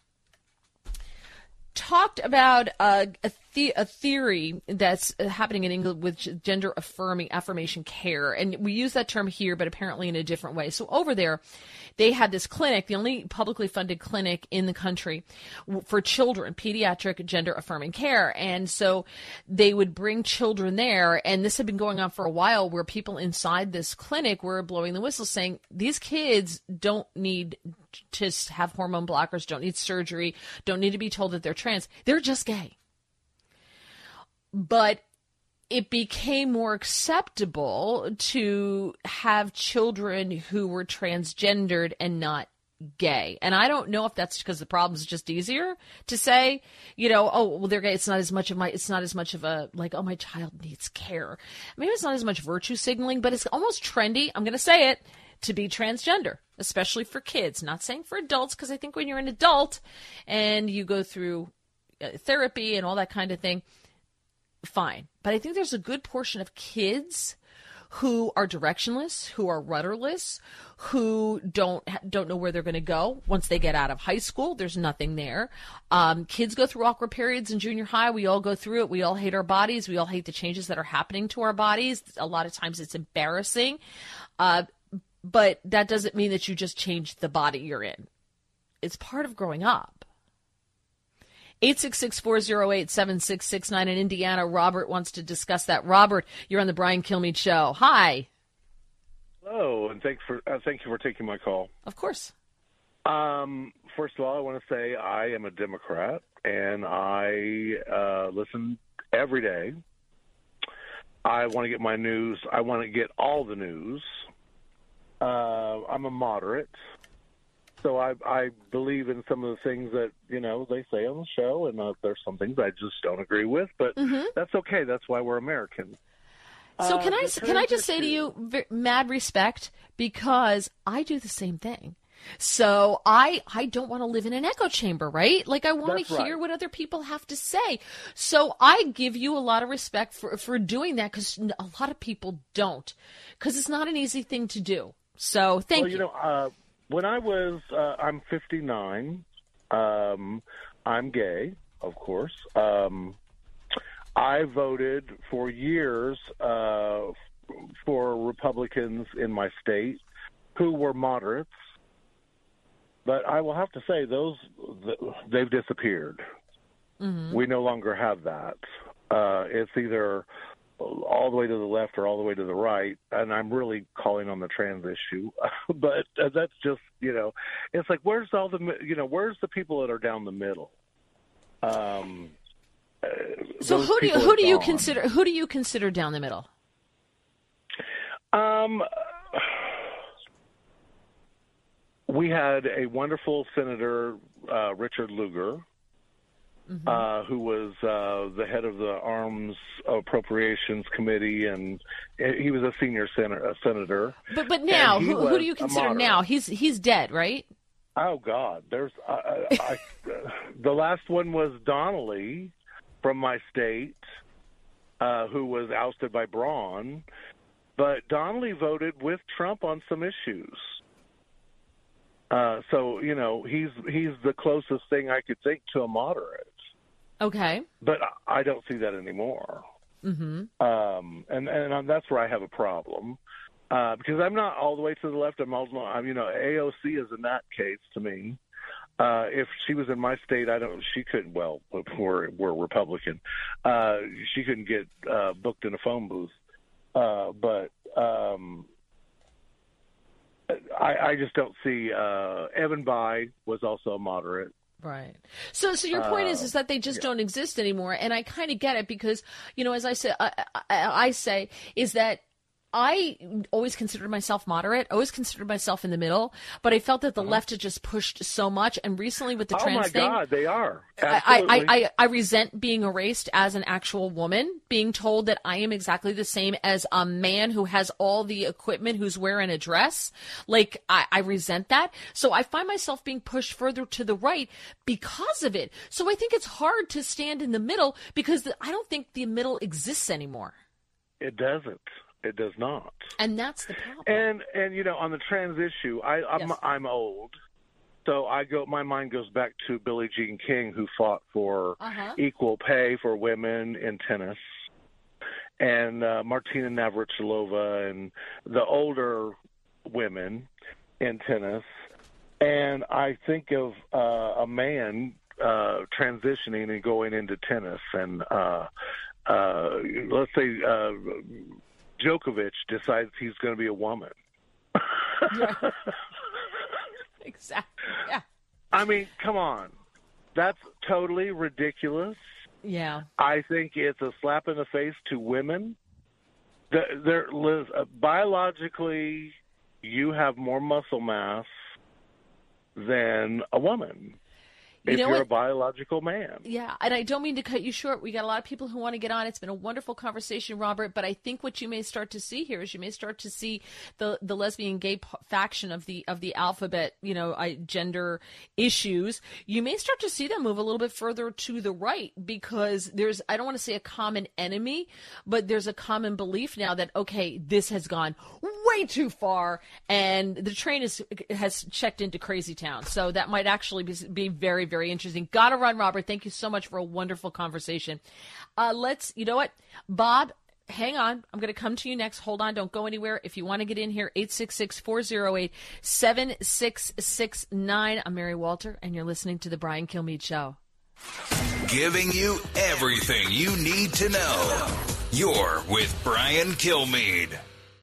talked about uh, a, the- a theory that's happening in England with gender affirming affirmation care. And we use that term here, but apparently in a different way. So over there, they had this clinic, the only publicly funded clinic in the country for children, pediatric gender affirming care. And so they would bring children there. And this had been going on for a while, where people inside this clinic were blowing the whistle saying, these kids don't need to have hormone blockers, don't need surgery, don't need to be told that they're trans. They're just gay. But it became more acceptable to have children who were transgendered and not gay. And I don't know if that's because the problem is just easier to say, you know, oh, well, they're gay. It's not as much of my, it's not as much of a, like, oh, my child needs care. Maybe it's not as much virtue signaling, but it's almost trendy. I'm going to say it, to be transgender, especially for kids. Not saying for adults, because I think when you're an adult and you go through uh, therapy and all that kind of thing, fine. But I think there's a good portion of kids who are directionless, who are rudderless, who don't don't know where they're going to go once they get out of high school. There's nothing there. Um, kids go through awkward periods in junior high. We all go through it. We all hate our bodies. We all hate the changes that are happening to our bodies. A lot of times it's embarrassing. Uh, but that doesn't mean that you just change the body you're in. It's part of growing up. eight six six, four oh eight, seven six six nine in Indiana. Robert wants to discuss that. Robert, you're on the Brian Kilmeade Show. Hi. Hello, and thanks for uh, thank you for taking my call. Of course. Um, first of all, I want to say I am a Democrat, and I uh, listen every day. I want to get my news. I want to get all the news. Uh, I'm a moderate. So I, I believe in some of the things that, you know, they say on the show, and uh, there's some things I just don't agree with, but mm-hmm. that's okay. That's why we're American. So uh, can I can I just say to you, v- mad respect, because I do the same thing. So I I don't want to live in an echo chamber, right? Like I want to hear right. what other people have to say. So I give you a lot of respect for, for doing that, because a lot of people don't, because it's not an easy thing to do. So thank well, you. you. know, uh, when I was, uh, I'm fifty-nine. Um, I'm gay, of course. Um, I voted for years uh, for Republicans in my state who were moderates, but I will have to say those they've disappeared. Mm-hmm. We no longer have that. Uh, it's either all the way to the left or all the way to the right, and I'm really calling on the trans issue. But uh, that's just, you know, it's like, where's all the, you know, where's the people that are down the middle? Um, uh, so who do you who do you consider who do you consider down the middle? Um, we had a wonderful Senator, uh, Richard Lugar. Mm-hmm. Uh, who was uh, the head of the Arms Appropriations Committee, and he was a senior sen- a senator. But but now, who, who do you consider now? He's he's dead, right? Oh God, there's uh, I, the last one was Donnelly from my state, uh, who was ousted by Braun. But Donnelly voted with Trump on some issues. Uh, so, you know, he's he's the closest thing I could think to a moderate. Okay. But I don't see that anymore. Mm-hmm. Um, and, and that's where I have a problem. Uh, because I'm not all the way to the left. I'm also, I'm, you know, A O C is in that case to me. Uh, if she was in my state, I don't, she couldn't, well, we're, we're Republican. Uh, she couldn't get uh, booked in a phone booth. Uh, but um, I, I just don't see, uh, Evan Bayh was also a moderate. Right. So, so your point uh, is, is that they just yeah. don't exist anymore. And I kind of get it because, you know, as I say, I, I, I say is that I always considered myself moderate, always considered myself in the middle, but I felt that the uh-huh. left had just pushed so much. And recently with the oh trans thing. Oh, my God, they are. I, I, I, I resent being erased as an actual woman, being told that I am exactly the same as a man who has all the equipment, who's wearing a dress. Like, I, I resent that. So I find myself being pushed further to the right because of it. So I think it's hard to stand in the middle because I don't think the middle exists anymore. It doesn't. It does not, and that's the problem. And and you know, on the trans issue, I, I'm yes. I'm old, so I go. My mind goes back to Billie Jean King, who fought for uh-huh. equal pay for women in tennis, and uh, Martina Navratilova, and the older women in tennis. And I think of uh, a man uh, transitioning and going into tennis, and uh, uh, let's say. Uh, Djokovic decides he's going to be a woman. Yeah. Exactly. Yeah. I mean, come on. That's totally ridiculous. Yeah. I think it's a slap in the face to women. They're, they're, uh, biologically, you have more muscle mass than a woman. You if know you're what? a biological man. Yeah, and I don't mean to cut you short. We got a lot of people who want to get on. It's been a wonderful conversation, Robert, but I think what you may start to see here is you may start to see the, the lesbian gay p- faction of the of the alphabet, you know, I, gender issues. You may start to see them move a little bit further to the right because there's, I don't want to say a common enemy, but there's a common belief now that, okay, this has gone way too far and the train is, has checked into crazy town. So that might actually be, be very, very interesting. Gotta run, Robert. Thank you so much for a wonderful conversation. Uh, let's, you know what, Bob, hang on. I'm going to come to you next. Hold on. Don't go anywhere. If you want to get in here, eight six six, four oh eight, seven six six nine. I'm Mary Walter, and you're listening to The Brian Kilmeade Show. Giving you everything you need to know. You're with Brian Kilmeade.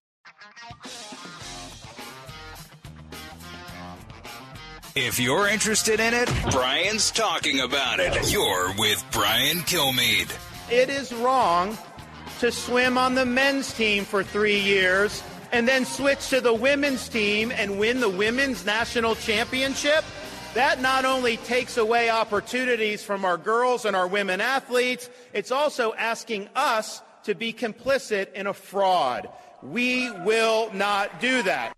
If you're interested in it, Brian's talking about it. You're with Brian Kilmeade. It is wrong to swim on the men's team for three years and then switch to the women's team and win the women's national championship. That not only takes away opportunities from our girls and our women athletes, it's also asking us to be complicit in a fraud. We will not do that.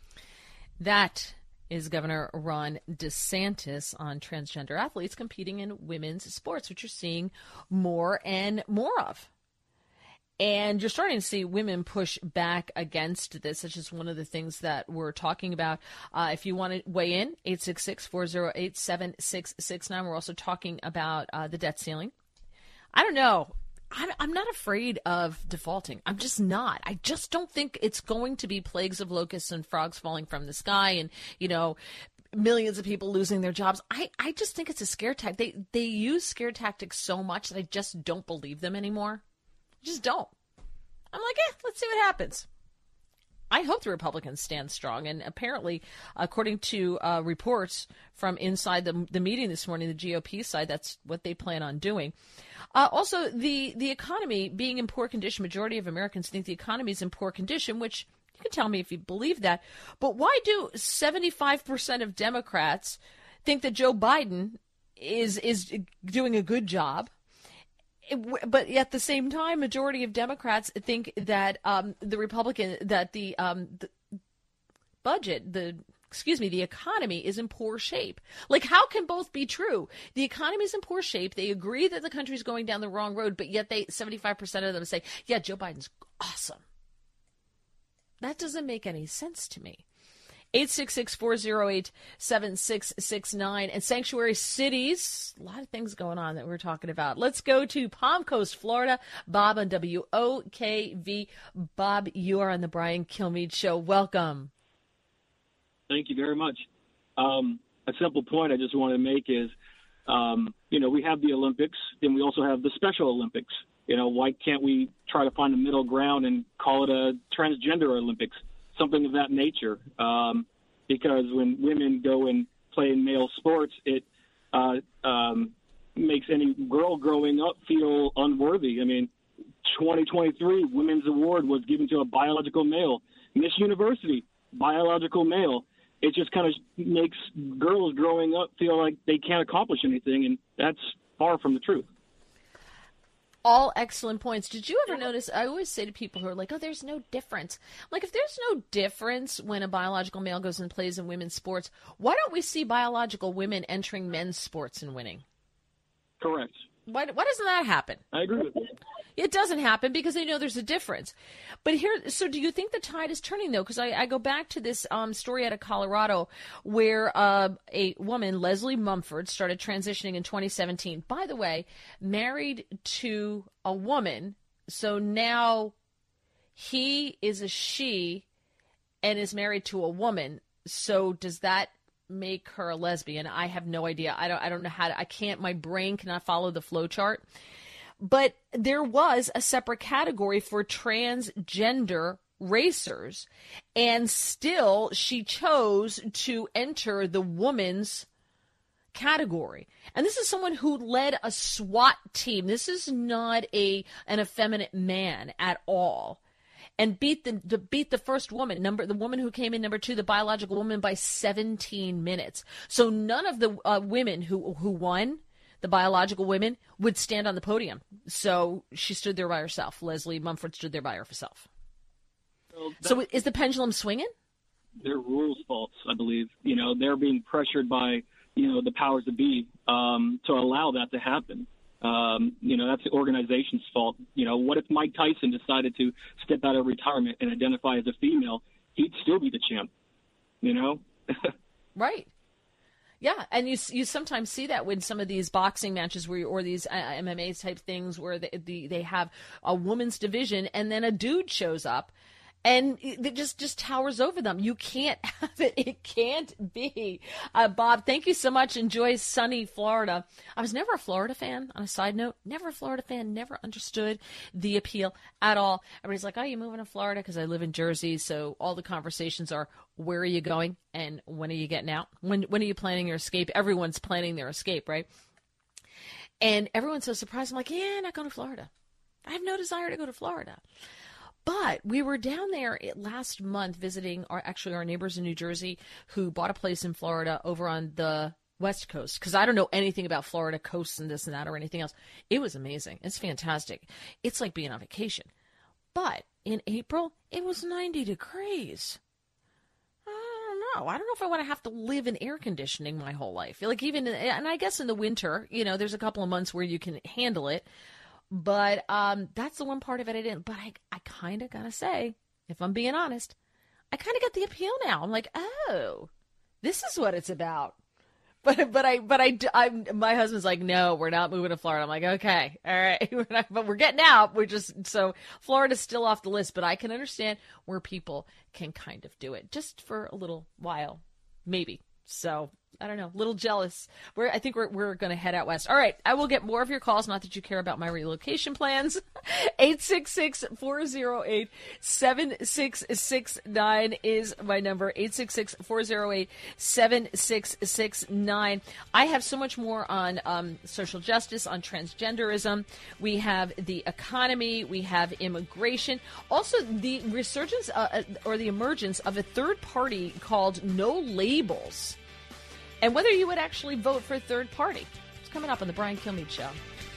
That is Governor Ron DeSantis on transgender athletes competing in women's sports, which you're seeing more and more of. And you're starting to see women push back against this. It's just one of the things that we're talking about. Uh, if you want to weigh in, eight six six, four oh eight, seven six six nine. We're also talking about uh, the debt ceiling. I don't know. I'm, I'm not afraid of defaulting. I'm just not. I just don't think it's going to be plagues of locusts and frogs falling from the sky and, you know, millions of people losing their jobs. I, I just think it's a scare tactic. They, they use scare tactics so much that I just don't believe them anymore. I just don't. I'm like, eh, let's see what happens. I hope the Republicans stand strong. And apparently, according to uh, reports from inside the, the meeting this morning, the G O P side, that's what they plan on doing. Uh, also, the, the economy being in poor condition, majority of Americans think the economy is in poor condition, which you can tell me if you believe that. But why do seventy-five percent of Democrats think that Joe Biden is is doing a good job? But at the same time, majority of Democrats think that um, the Republican, that the, um, the budget, the excuse me, the economy is in poor shape. Like, how can both be true? The economy is in poor shape. They agree that the country is going down the wrong road, but yet they seventy-five percent of them say, yeah, Joe Biden's awesome. That doesn't make any sense to me. eight six six, four oh eight, seven six six nine. And sanctuary cities, a lot of things going on that we're talking about. Let's go to Palm Coast, Florida. Bob on W O K V. Bob, you are on the Brian Kilmeade Show. Welcome. Thank you very much. Um, a simple point I just want to make is, um, you know, we have the Olympics, and we also have the Special Olympics. You know, why can't we try to find a middle ground and call it a transgender Olympics, something of that nature? Um, because when women go and play in male sports, it uh, um, makes any girl growing up feel unworthy. I mean, twenty twenty-three Women's Award was given to a biological male. Miss University, biological male. It just kind of makes girls growing up feel like they can't accomplish anything, and that's far from the truth. All excellent points. Did you ever notice, I always say to people who are like, oh, there's no difference. Like, if there's no difference when a biological male goes and plays in women's sports, why don't we see biological women entering men's sports and winning? Correct. Why, why doesn't that happen? I agree with you. It doesn't happen because they know there's a difference. But here, so do you think the tide is turning, though? Because I, I go back to this um, story out of Colorado where uh, a woman, Leslie Mumford, started transitioning in twenty seventeen. By the way, married to a woman, so now he is a she and is married to a woman. So does that make her a lesbian? I have no idea. I don't. I don't know how to. I can't. My brain cannot follow the flow chart. But there was a separate category for transgender racers, and still she chose to enter the woman's category. And this is someone who led a SWAT team. This is not a an effeminate man at all. And beat the, the beat the first woman, number the woman who came in number two, the biological woman, by seventeen minutes. So none of the uh, women who who won, the biological women, would stand on the podium. So she stood there by herself. Leslie Mumford stood there by herself. Well, so is the pendulum swinging? They're rules faults, I believe. You know, they're being pressured by, you know, the powers that be um, to allow that to happen. Um, you know, that's the organization's fault. You know, what if Mike Tyson decided to step out of retirement and identify as a female? He'd still be the champ, you know? Right. Yeah, and you you sometimes see that with some of these boxing matches where, or these uh, M M A type things where they, the, they have a woman's division and then a dude shows up and it just, just towers over them. You can't have it. It can't be. Uh, Bob, thank you so much. Enjoy sunny Florida. I was never a Florida fan, on a side note. Never a Florida fan. Never understood the appeal at all. Everybody's like, oh, you're moving to Florida? Because I live in Jersey. So all the conversations are, where are you going? And when are you getting out? When, when are you planning your escape? Everyone's planning their escape, right? And everyone's so surprised. I'm like, yeah, not going to Florida. I have no desire to go to Florida. But we were down there last month visiting our actually our neighbors in New Jersey who bought a place in Florida over on the West Coast, because I don't know anything about Florida coasts and this and that or anything else. It was amazing. It's fantastic. It's like being on vacation. But in April, it was ninety degrees. I don't know. I don't know if I want to have to live in air conditioning my whole life. Like even, in, and I guess in the winter, you know, there's a couple of months where you can handle it. But um, that's the one part of it I didn't. But I, I kind of got to say, if I'm being honest, I kind of get the appeal now. I'm like, oh, this is what it's about. But but I but I I'm, my husband's like, no, we're not moving to Florida. I'm like, okay, all right, we're not, but we're getting out. We're just so Florida's still off the list. But I can understand where people can kind of do it just for a little while, maybe. So I don't know, a little jealous. We're, I think we're we're going to head out west. All right, I will get more of your calls, not that you care about my relocation plans. eight six six, four oh eight, seven six six nine is my number, eight six six, four oh eight, seven six six nine. I have so much more on um, social justice, on transgenderism. We have the economy. We have immigration. Also, the resurgence uh, or the emergence of a third party called No Labels. And whether you would actually vote for a third party. It's coming up on the Brian Kilmeade Show.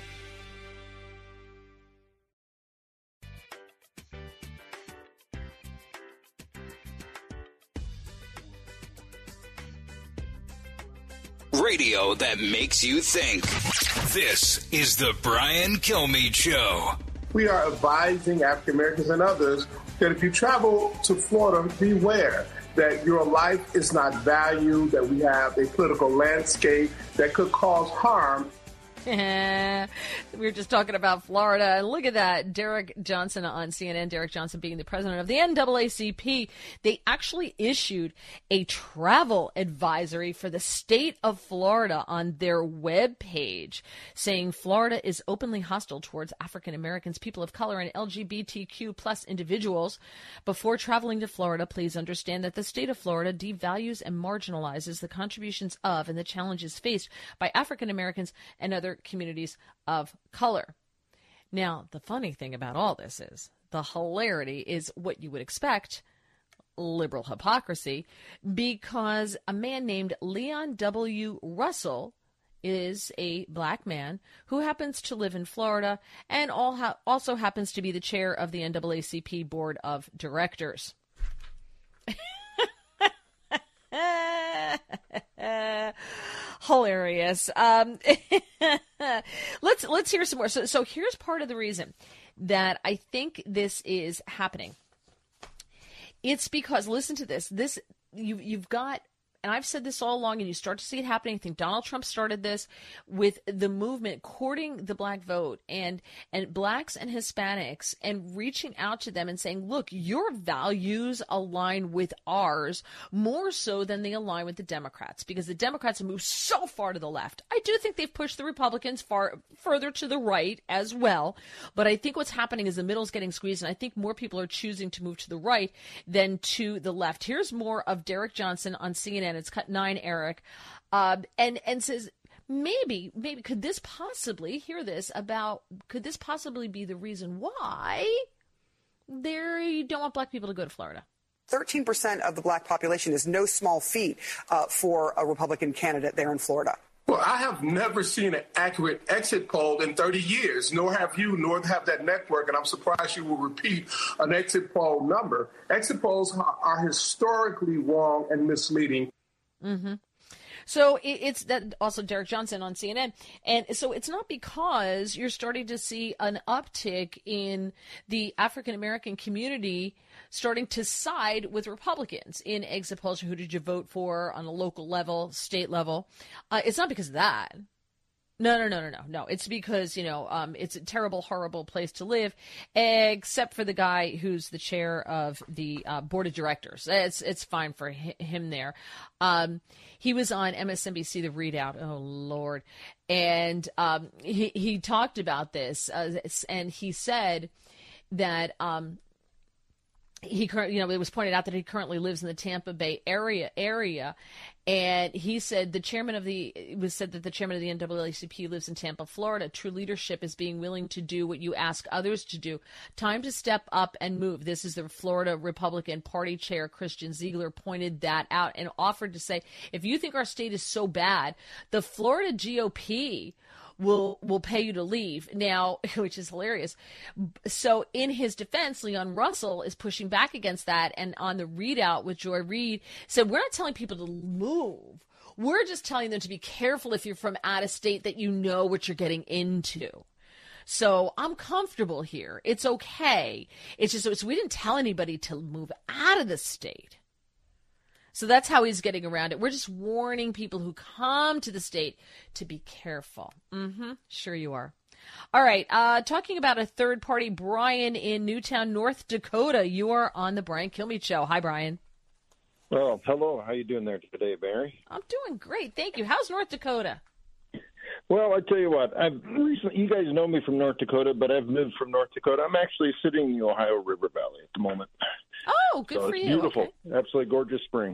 Radio that makes you think. This is the Brian Kilmeade Show. We are advising African Americans and others that if you travel to Florida, beware. that your life is not valued, that we have a political landscape that could cause harm. We were just talking about Florida. And look at that. Derek Johnson on C N N, Derek Johnson being the president of the N double A C P. They actually issued a travel advisory for the state of Florida on their webpage, saying Florida is openly hostile towards African Americans, people of color, and L G B T Q plus individuals. Before traveling to Florida, please understand that the state of Florida devalues and marginalizes the contributions of and the challenges faced by African Americans and other communities of color. Now, the funny thing about all this is the hilarity is what you would expect, liberal hypocrisy, because a man named Leon W. Russell is a black man who happens to live in Florida and all ha- also happens to be the chair of the N double A C P Board of Directors. Hilarious. Um, let's let's hear some more. So, so here's part of the reason that I think this is happening. It's because, listen to this. This you you've got, and I've said this all along, and you start to see it happening. I think Donald Trump started this with the movement courting the black vote and and blacks and Hispanics and reaching out to them and saying, look, your values align with ours more so than they align with the Democrats, because the Democrats have moved so far to the left. I do think they've pushed the Republicans far further to the right as well. But I think what's happening is the middle is getting squeezed, and I think more people are choosing to move to the right than to the left. Here's more of Derek Johnson on C N N. It's cut nine, Eric, uh, and and says maybe maybe could this possibly hear this about could this possibly be the reason why they don't want black people to go to Florida? thirteen percent of the black population is no small feat uh, for a Republican candidate there in Florida. Well, I have never seen an accurate exit poll in thirty years, nor have you, nor have that network, and I'm surprised you will repeat an exit poll number. Exit polls are historically wrong and misleading. Mm-hmm. So it, it's that also Derek Johnson on C N N. And so it's not because you're starting to see an uptick in the African-American community starting to side with Republicans in exit polls. Who did you vote for on a local level, state level? Uh, it's not because of that. No, no, no, no, no, no. It's because, you know, um, it's a terrible, horrible place to live, except for the guy who's the chair of the uh, board of directors. It's it's fine for hi- him there. Um, he was on M S N B C, The Readout. Oh, Lord. And um, he, he talked about this, uh, and he said that um, he, you know, it was pointed out that he currently lives in the Tampa Bay area area. And he said the chairman of the, it was said that the chairman of the N double A C P lives in Tampa, Florida. True leadership is being willing to do what you ask others to do. Time to step up and move. This is the Florida Republican Party chair, Christian Ziegler, pointed that out and offered to say, if you think our state is so bad, the Florida G O P will will pay you to leave now, which is hilarious. So in his defense, Leon Russell is pushing back against that. And on the Readout with Joy Reid said, we're not telling people to move. We're just telling them to be careful if you're from out of state, that you know what you're getting into. So I'm comfortable here. It's okay. It's just, so we didn't tell anybody to move out of the state. So that's how he's getting around it. We're just warning people who come to the state to be careful. Mm-hmm. Sure you are. All right. Uh, talking about a third party, Brian in Newtown, North Dakota. You are on the Brian Kilmeade Show. Hi, Brian. Well, hello. How you doing there today, Mary? I'm doing great. Thank you. How's North Dakota? Well, I tell you what, I've recently, you guys know me from North Dakota, but I've moved from North Dakota. I'm actually sitting in the Ohio River Valley at the moment. Oh, good so for it's you. Beautiful. Okay. Absolutely gorgeous spring.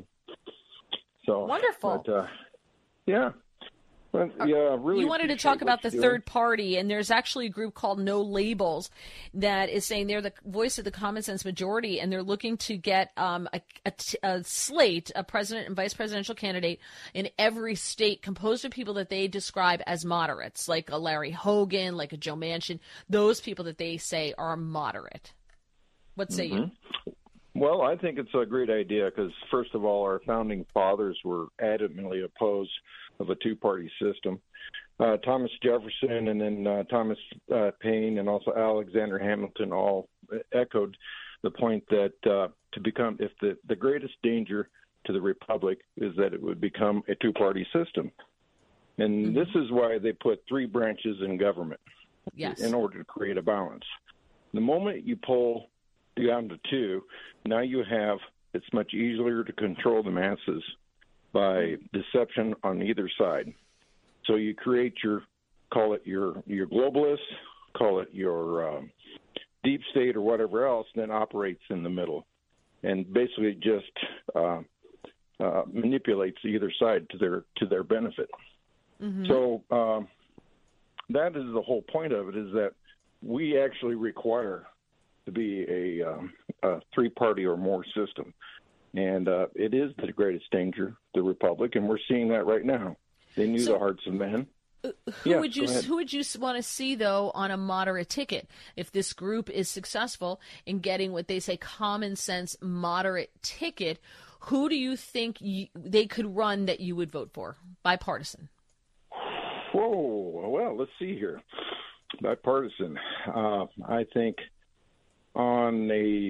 So wonderful. But, uh, yeah. Well, yeah, really. You wanted to talk about the third party, and there's actually a group called No Labels that is saying they're the voice of the common sense majority, and they're looking to get um, a, a, a slate, a president and vice presidential candidate in every state composed of people that they describe as moderates, like a Larry Hogan, like a Joe Manchin, those people that they say are moderate. What say mm-hmm. you? Well, I think it's a great idea because, first of all, our founding fathers were adamantly opposed of a two-party system. Uh, Thomas Jefferson and then uh, Thomas uh, Paine and also Alexander Hamilton all echoed the point that uh, to become, if the, the greatest danger to the republic is that it would become a two-party system. And mm-hmm. this is why they put three branches in government yes. in order to create a balance. The moment you pull down to two, now you have, it's much easier to control the masses by deception on either side. So you create your, call it your, your globalists, call it your um, deep state or whatever else, then operates in the middle and basically just uh, uh, manipulates either side to their to their benefit. Mm-hmm. So um, that is the whole point of it, is that we actually require to be a, um, a three-party or more system. And uh, it is the greatest danger, the republic, and we're seeing that right now. They knew so, the hearts of men. Who yeah, would you who would you want to see, though, on a moderate ticket? If this group is successful in getting what they say common sense moderate ticket, who do you think you, they could run that you would vote for? Bipartisan. Whoa, well, let's see here. Bipartisan. Uh, I think on a,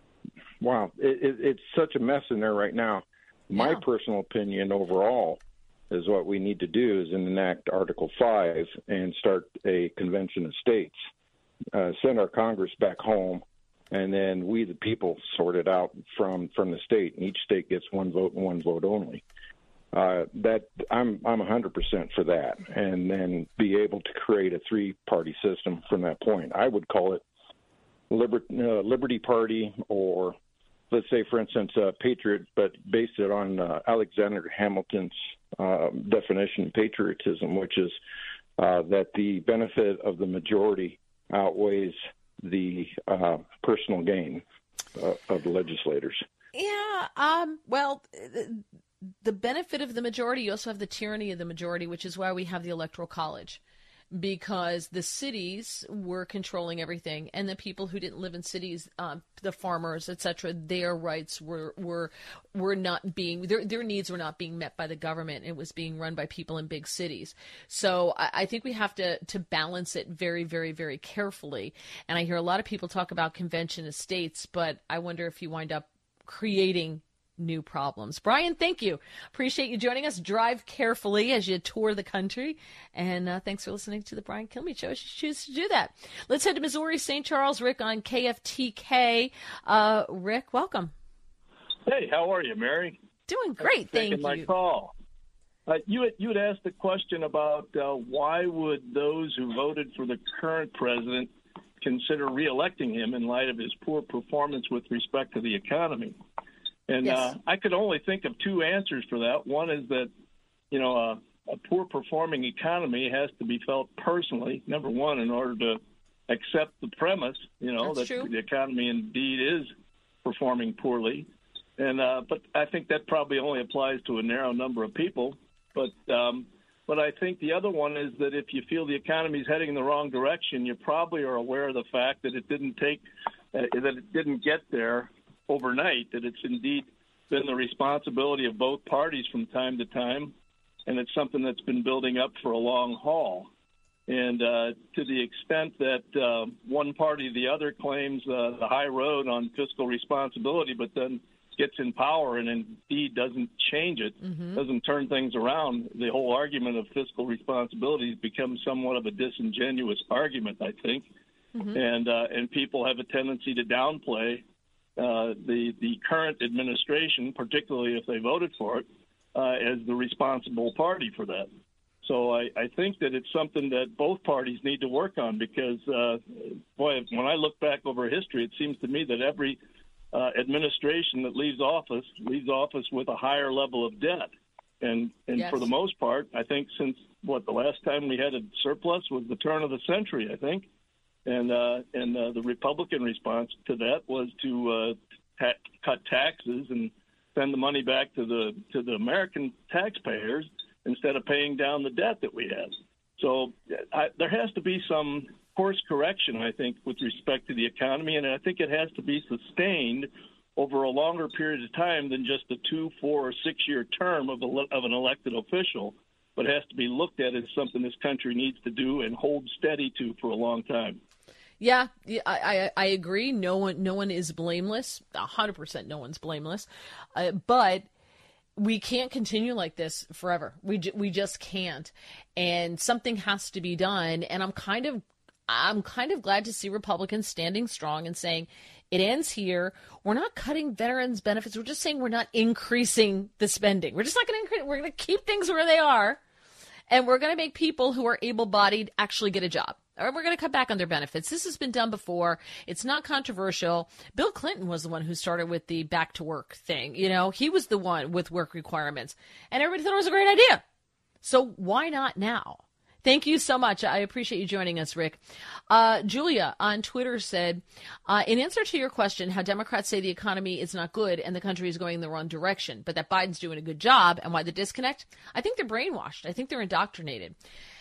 wow, it, it, it's such a mess in there right now. My yeah. personal opinion overall is what we need to do is enact Article five and start a convention of states, uh, send our Congress back home, and then we, the people, sort it out from, from the state. And each state gets one vote and one vote only. Uh, that I'm I'm one hundred percent for that, and then be able to create a three-party system from that point. I would call it Liber- uh, Liberty Party, or let's say, for instance, uh, Patriot, but based it on uh, Alexander Hamilton's uh, definition of patriotism, which is uh, that the benefit of the majority outweighs the uh, personal gain uh, of the legislators. Yeah. Um. Well. Th- The benefit of the majority, you also have the tyranny of the majority, which is why we have the Electoral College, because the cities were controlling everything, and the people who didn't live in cities, um, the farmers, et cetera, their rights were were were not being their their needs were not being met by the government. It was being run by people in big cities. So I, I think we have to to balance it very, very, very carefully. And I hear a lot of people talk about convention of states, but I wonder if you wind up creating new problems. Brian, thank you. Appreciate you joining us. Drive carefully as you tour the country. And uh, thanks for listening to the Brian Kilmeade Show. You choose to do that. Let's head to Missouri, Saint Charles. Rick on K F T K. Uh, Rick, welcome. Hey, how are you, Mary? Doing great, thank you. My call. Uh, you had you had asked the question about uh, why would those who voted for the current president consider reelecting him in light of his poor performance with respect to the economy. And yes. uh, I could only think of two answers for that. One is that, you know, uh, a poor performing economy has to be felt personally, number one, in order to accept the premise, you know, That's that true. the economy indeed is performing poorly. And uh, but I think that probably only applies to a narrow number of people. But um, but I think the other one is that if you feel the economy is heading in the wrong direction, you probably are aware of the fact that it didn't take uh, that it didn't get there overnight, that it's indeed been the responsibility of both parties from time to time, and it's something that's been building up for a long haul. And uh, to the extent that uh, one party or the other claims uh, the high road on fiscal responsibility, but then gets in power and indeed doesn't change it, mm-hmm. doesn't turn things around, the whole argument of fiscal responsibility becomes somewhat of a disingenuous argument, I think. Mm-hmm. And uh, and people have a tendency to downplay Uh, the the current administration, particularly if they voted for it, uh, as the responsible party for that. So I, I think that it's something that both parties need to work on because, uh, boy, when I look back over history, it seems to me that every uh, administration that leaves office leaves office with a higher level of debt. And and yes. for the most part, I think since, what, the last time we had a surplus was the turn of the century, I think. And uh, and uh, the Republican response to that was to uh, ta- cut taxes and send the money back to the to the American taxpayers instead of paying down the debt that we had. So I, there has to be some course correction, I think, with respect to the economy, and I think it has to be sustained over a longer period of time than just a two, four, or six-year term of, a, of an elected official, but has to be looked at as something this country needs to do and hold steady to for a long time. Yeah, yeah I, I I agree. No one no one is blameless. A hundred percent, no one's blameless. Uh, but we can't continue like this forever. We j- we just can't, and something has to be done. And I'm kind of I'm kind of glad to see Republicans standing strong and saying it ends here. We're not cutting veterans' benefits. We're just saying we're not increasing the spending. We're just not going to increase. We're going to keep things where they are, and we're going to make people who are able-bodied actually get a job. Or we're going to cut back on their benefits. This has been done before. It's not controversial. Bill Clinton was the one who started with the back to work thing. You know, he was the one with work requirements, and everybody thought it was a great idea. So why not now? Thank you so much. I appreciate you joining us, Rick. Uh, Julia on Twitter said, uh, in answer to your question, how Democrats say the economy is not good and the country is going in the wrong direction, but that Biden's doing a good job, and why the disconnect? I think they're brainwashed. I think they're indoctrinated.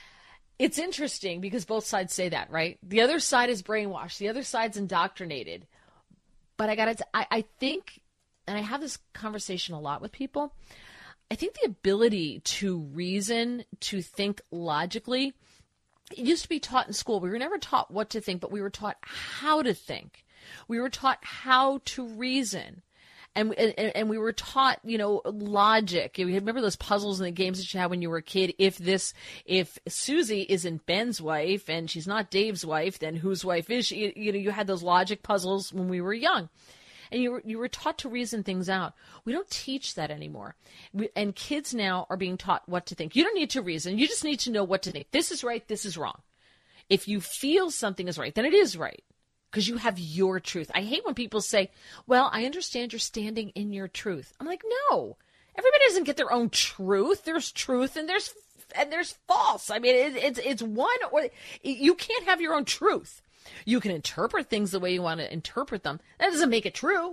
It's interesting because both sides say that, right? The other side is brainwashed. The other side's indoctrinated. But I got to, I, I think, and I have this conversation a lot with people, I think the ability to reason, to think logically, it used to be taught in school. We were never taught what to think, but we were taught how to think. We were taught how to reason. And, and and we were taught, you know, logic. You remember those puzzles and the games that you had when you were a kid? If this, if Susie isn't Ben's wife and she's not Dave's wife, then whose wife is she? You know, you had those logic puzzles when we were young. And you were, you were taught to reason things out. We don't teach that anymore. We, and kids now are being taught what to think. You don't need to reason. You just need to know what to think. This is right. This is wrong. If you feel something is right, then it is right. Because you have your truth. I hate when people say, well, I understand you're standing in your truth. I'm like, no. Everybody doesn't get their own truth. There's truth and there's and there's false. I mean, it, it's it's one or you can't have your own truth. You can interpret things the way you want to interpret them. That doesn't make it true.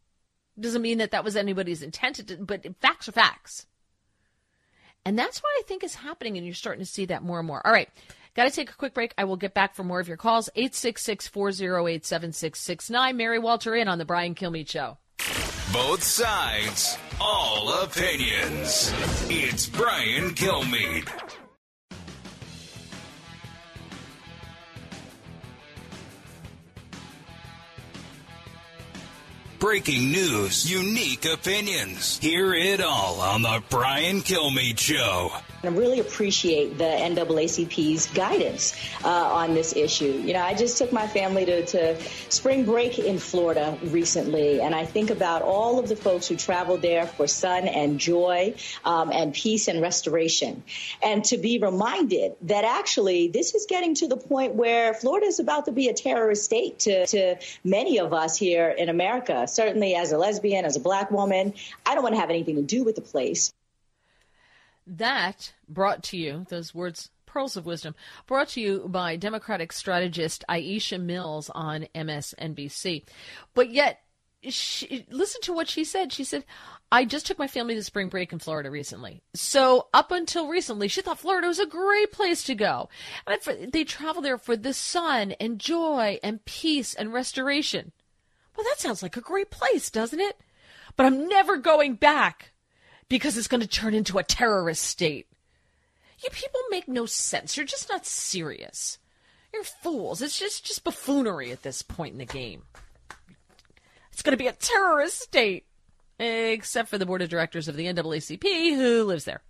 It doesn't mean that that was anybody's intent, but facts are facts. And that's what I think is happening, and you're starting to see that more and more. All right. Got to take a quick break. I will get back for more of your calls. eight six six, four oh eight, seven six six nine. Mary Walter in on the Brian Kilmeade Show. Both sides, all opinions. It's Brian Kilmeade. Breaking news, unique opinions. Hear it all on the Brian Kilmeade Show. I really appreciate the N double A C P's guidance uh, on this issue. You know, I just took my family to, to spring break in Florida recently, and I think about all of the folks who traveled there for sun and joy um, and peace and restoration. And to be reminded that actually this is getting to the point where Florida is about to be a terrorist state to, to many of us here in America. Certainly as a lesbian, as a black woman, I don't want to have anything to do with the place. That brought to you, those words, pearls of wisdom, brought to you by Democratic strategist Aisha Mills on M S N B C. But yet, she, listen to what she said. She said, I just took my family to spring break in Florida recently. So up until recently, she thought Florida was a great place to go. And they travel there for the sun and joy and peace and restoration. Well, that sounds like a great place, doesn't it? But I'm never going back, because it's going to turn into a terrorist state. You people make no sense. You're just not serious. You're fools. It's just, just buffoonery at this point in the game. It's going to be a terrorist state, except for the board of directors of the N double A C P who lives there.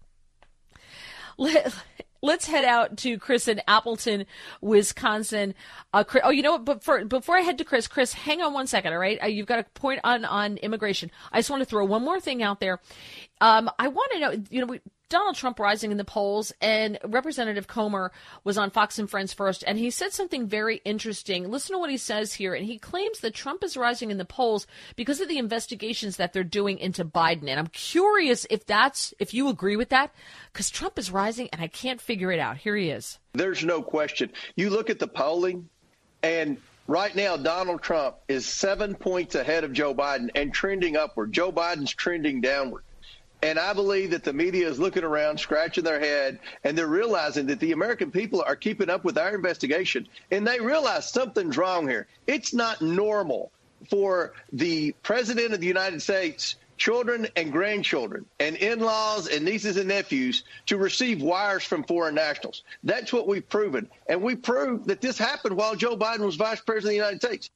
Let, let's head out to Chris in Appleton, Wisconsin. Uh, Chris, oh, you know what? But for, before I head to Chris, Chris, hang on one second, all right? Uh, you've got a point on, on immigration. I just want to throw one more thing out there. Um, I want to know, you know, we, Donald Trump rising in the polls, and Representative Comer was on Fox and Friends first, and he said something very interesting. Listen to what he says here, and he claims that Trump is rising in the polls because of the investigations that they're doing into Biden. And I'm curious if that's, if you agree with that, because Trump is rising, and I can't figure it out. Here he is. There's no question. You look at the polling, and right now, Donald Trump is seven points ahead of Joe Biden and trending upward. Joe Biden's trending downward. And I believe that the media is looking around, scratching their head, and they're realizing that the American people are keeping up with our investigation. And they realize something's wrong here. It's not normal for the president of the United States children and grandchildren and in-laws and nieces and nephews to receive wires from foreign nationals. That's what we've proven. And we proved that this happened while Joe Biden was vice president of the United States.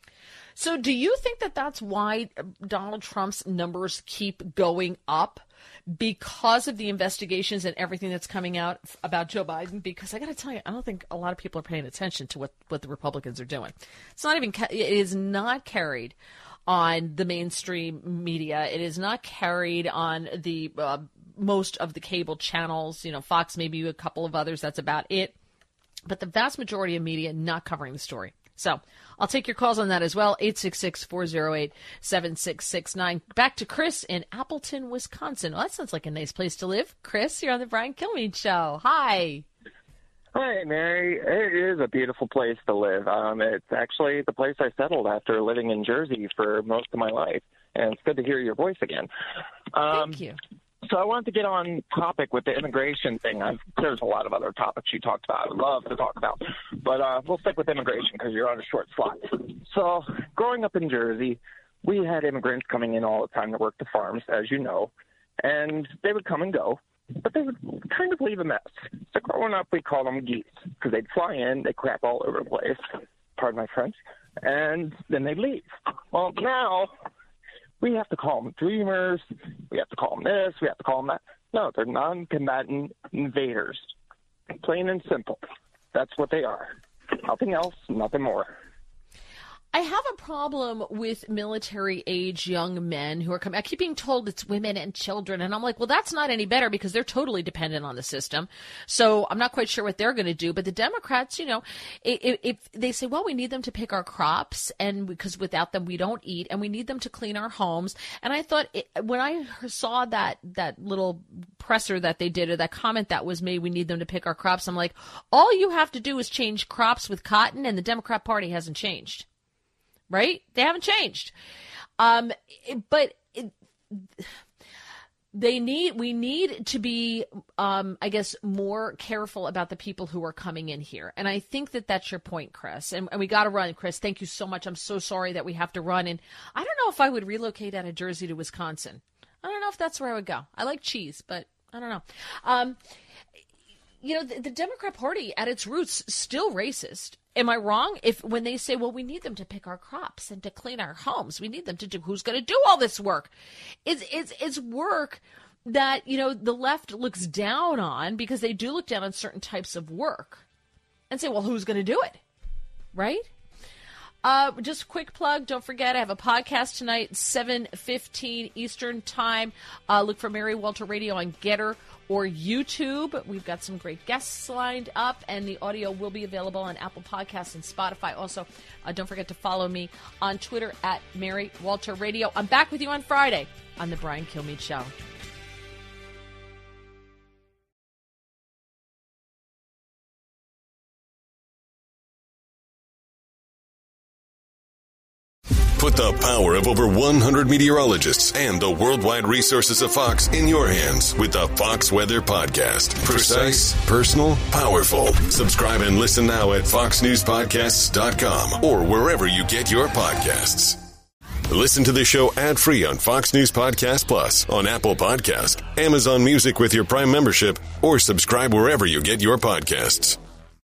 So do you think that that's why Donald Trump's numbers keep going up? Because of the investigations and everything that's coming out about Joe Biden? Because I got to tell you, I don't think a lot of people are paying attention to what, what the Republicans are doing. It's not even, it is not carried on the mainstream media. It is not carried on the uh, most of the cable channels, you know, Fox, maybe a couple of others. That's about it. But the vast majority of media not covering the story. So I'll take your calls on that as well. eight six six, four oh eight, seven six six nine. Back to Chris in Appleton, Wisconsin. Well, that sounds like a nice place to live. Chris, you're on the Brian Kilmeade Show. Hi. Hi, Mary. It is a beautiful place to live. Um, it's actually the place I settled after living in Jersey for most of my life. And it's good to hear your voice again. Um, Thank you. So I wanted to get on topic with the immigration thing. I've, there's a lot of other topics you talked about I would love to talk about. But uh, we'll stick with immigration because you're on a short slot. So growing up in Jersey, we had immigrants coming in all the time to work the farms, as you know. And they would come and go, but they would kind of leave a mess. So growing up, we called them geese because they'd fly in, they'd crap all over the place, pardon my French, and then they'd leave. Well, now we have to call them dreamers. We have to call them this. We have to call them that. No, they're non-combatant invaders. Plain and simple. That's what they are. Nothing else, nothing more. I have a problem with military-age young men who are coming. I keep being told it's women and children, and I'm like, well, that's not any better because they're totally dependent on the system. So I'm not quite sure what they're going to do. But the Democrats, you know, if, if they say, well, we need them to pick our crops, and because without them we don't eat, and we need them to clean our homes. And I thought it, when I saw that that little presser that they did, or that comment that was made, we need them to pick our crops, I'm like, all you have to do is change crops with cotton, and the Democrat Party hasn't changed. Right? They haven't changed. Um, but it, they need, we need to be, um, I guess, more careful about the people who are coming in here. And I think that that's your point, Chris. And, and we got to run. Chris, thank you so much. I'm so sorry that we have to run. And I don't know if I would relocate out of Jersey to Wisconsin. I don't know if that's where I would go. I like cheese, but I don't know. Um, you know, the, the Democrat Party at its roots still racist. Am I wrong? If when they say, well, we need them to pick our crops and to clean our homes, we need them to do, who's going to do all this work? It's, it's, it's work that, you know, the left looks down on because they do look down on certain types of work and say, well, who's going to do it? Right? Uh, just a quick plug. Don't forget, I have a podcast tonight, seven fifteen Eastern time. Uh, look for Mary Walter Radio on Getter or YouTube. We've got some great guests lined up, and the audio will be available on Apple Podcasts and Spotify. Also, uh, don't forget to follow me on Twitter at Mary Walter Radio. I'm back with you on Friday on The Brian Kilmeade Show. Put the power of over one hundred meteorologists and the worldwide resources of Fox in your hands with the Fox Weather Podcast. Precise, personal, powerful. Subscribe and listen now at fox news podcasts dot com or wherever you get your podcasts. Listen to the show ad-free on Fox News Podcast Plus, on Apple Podcast, Amazon Music with your Prime membership, or subscribe wherever you get your podcasts.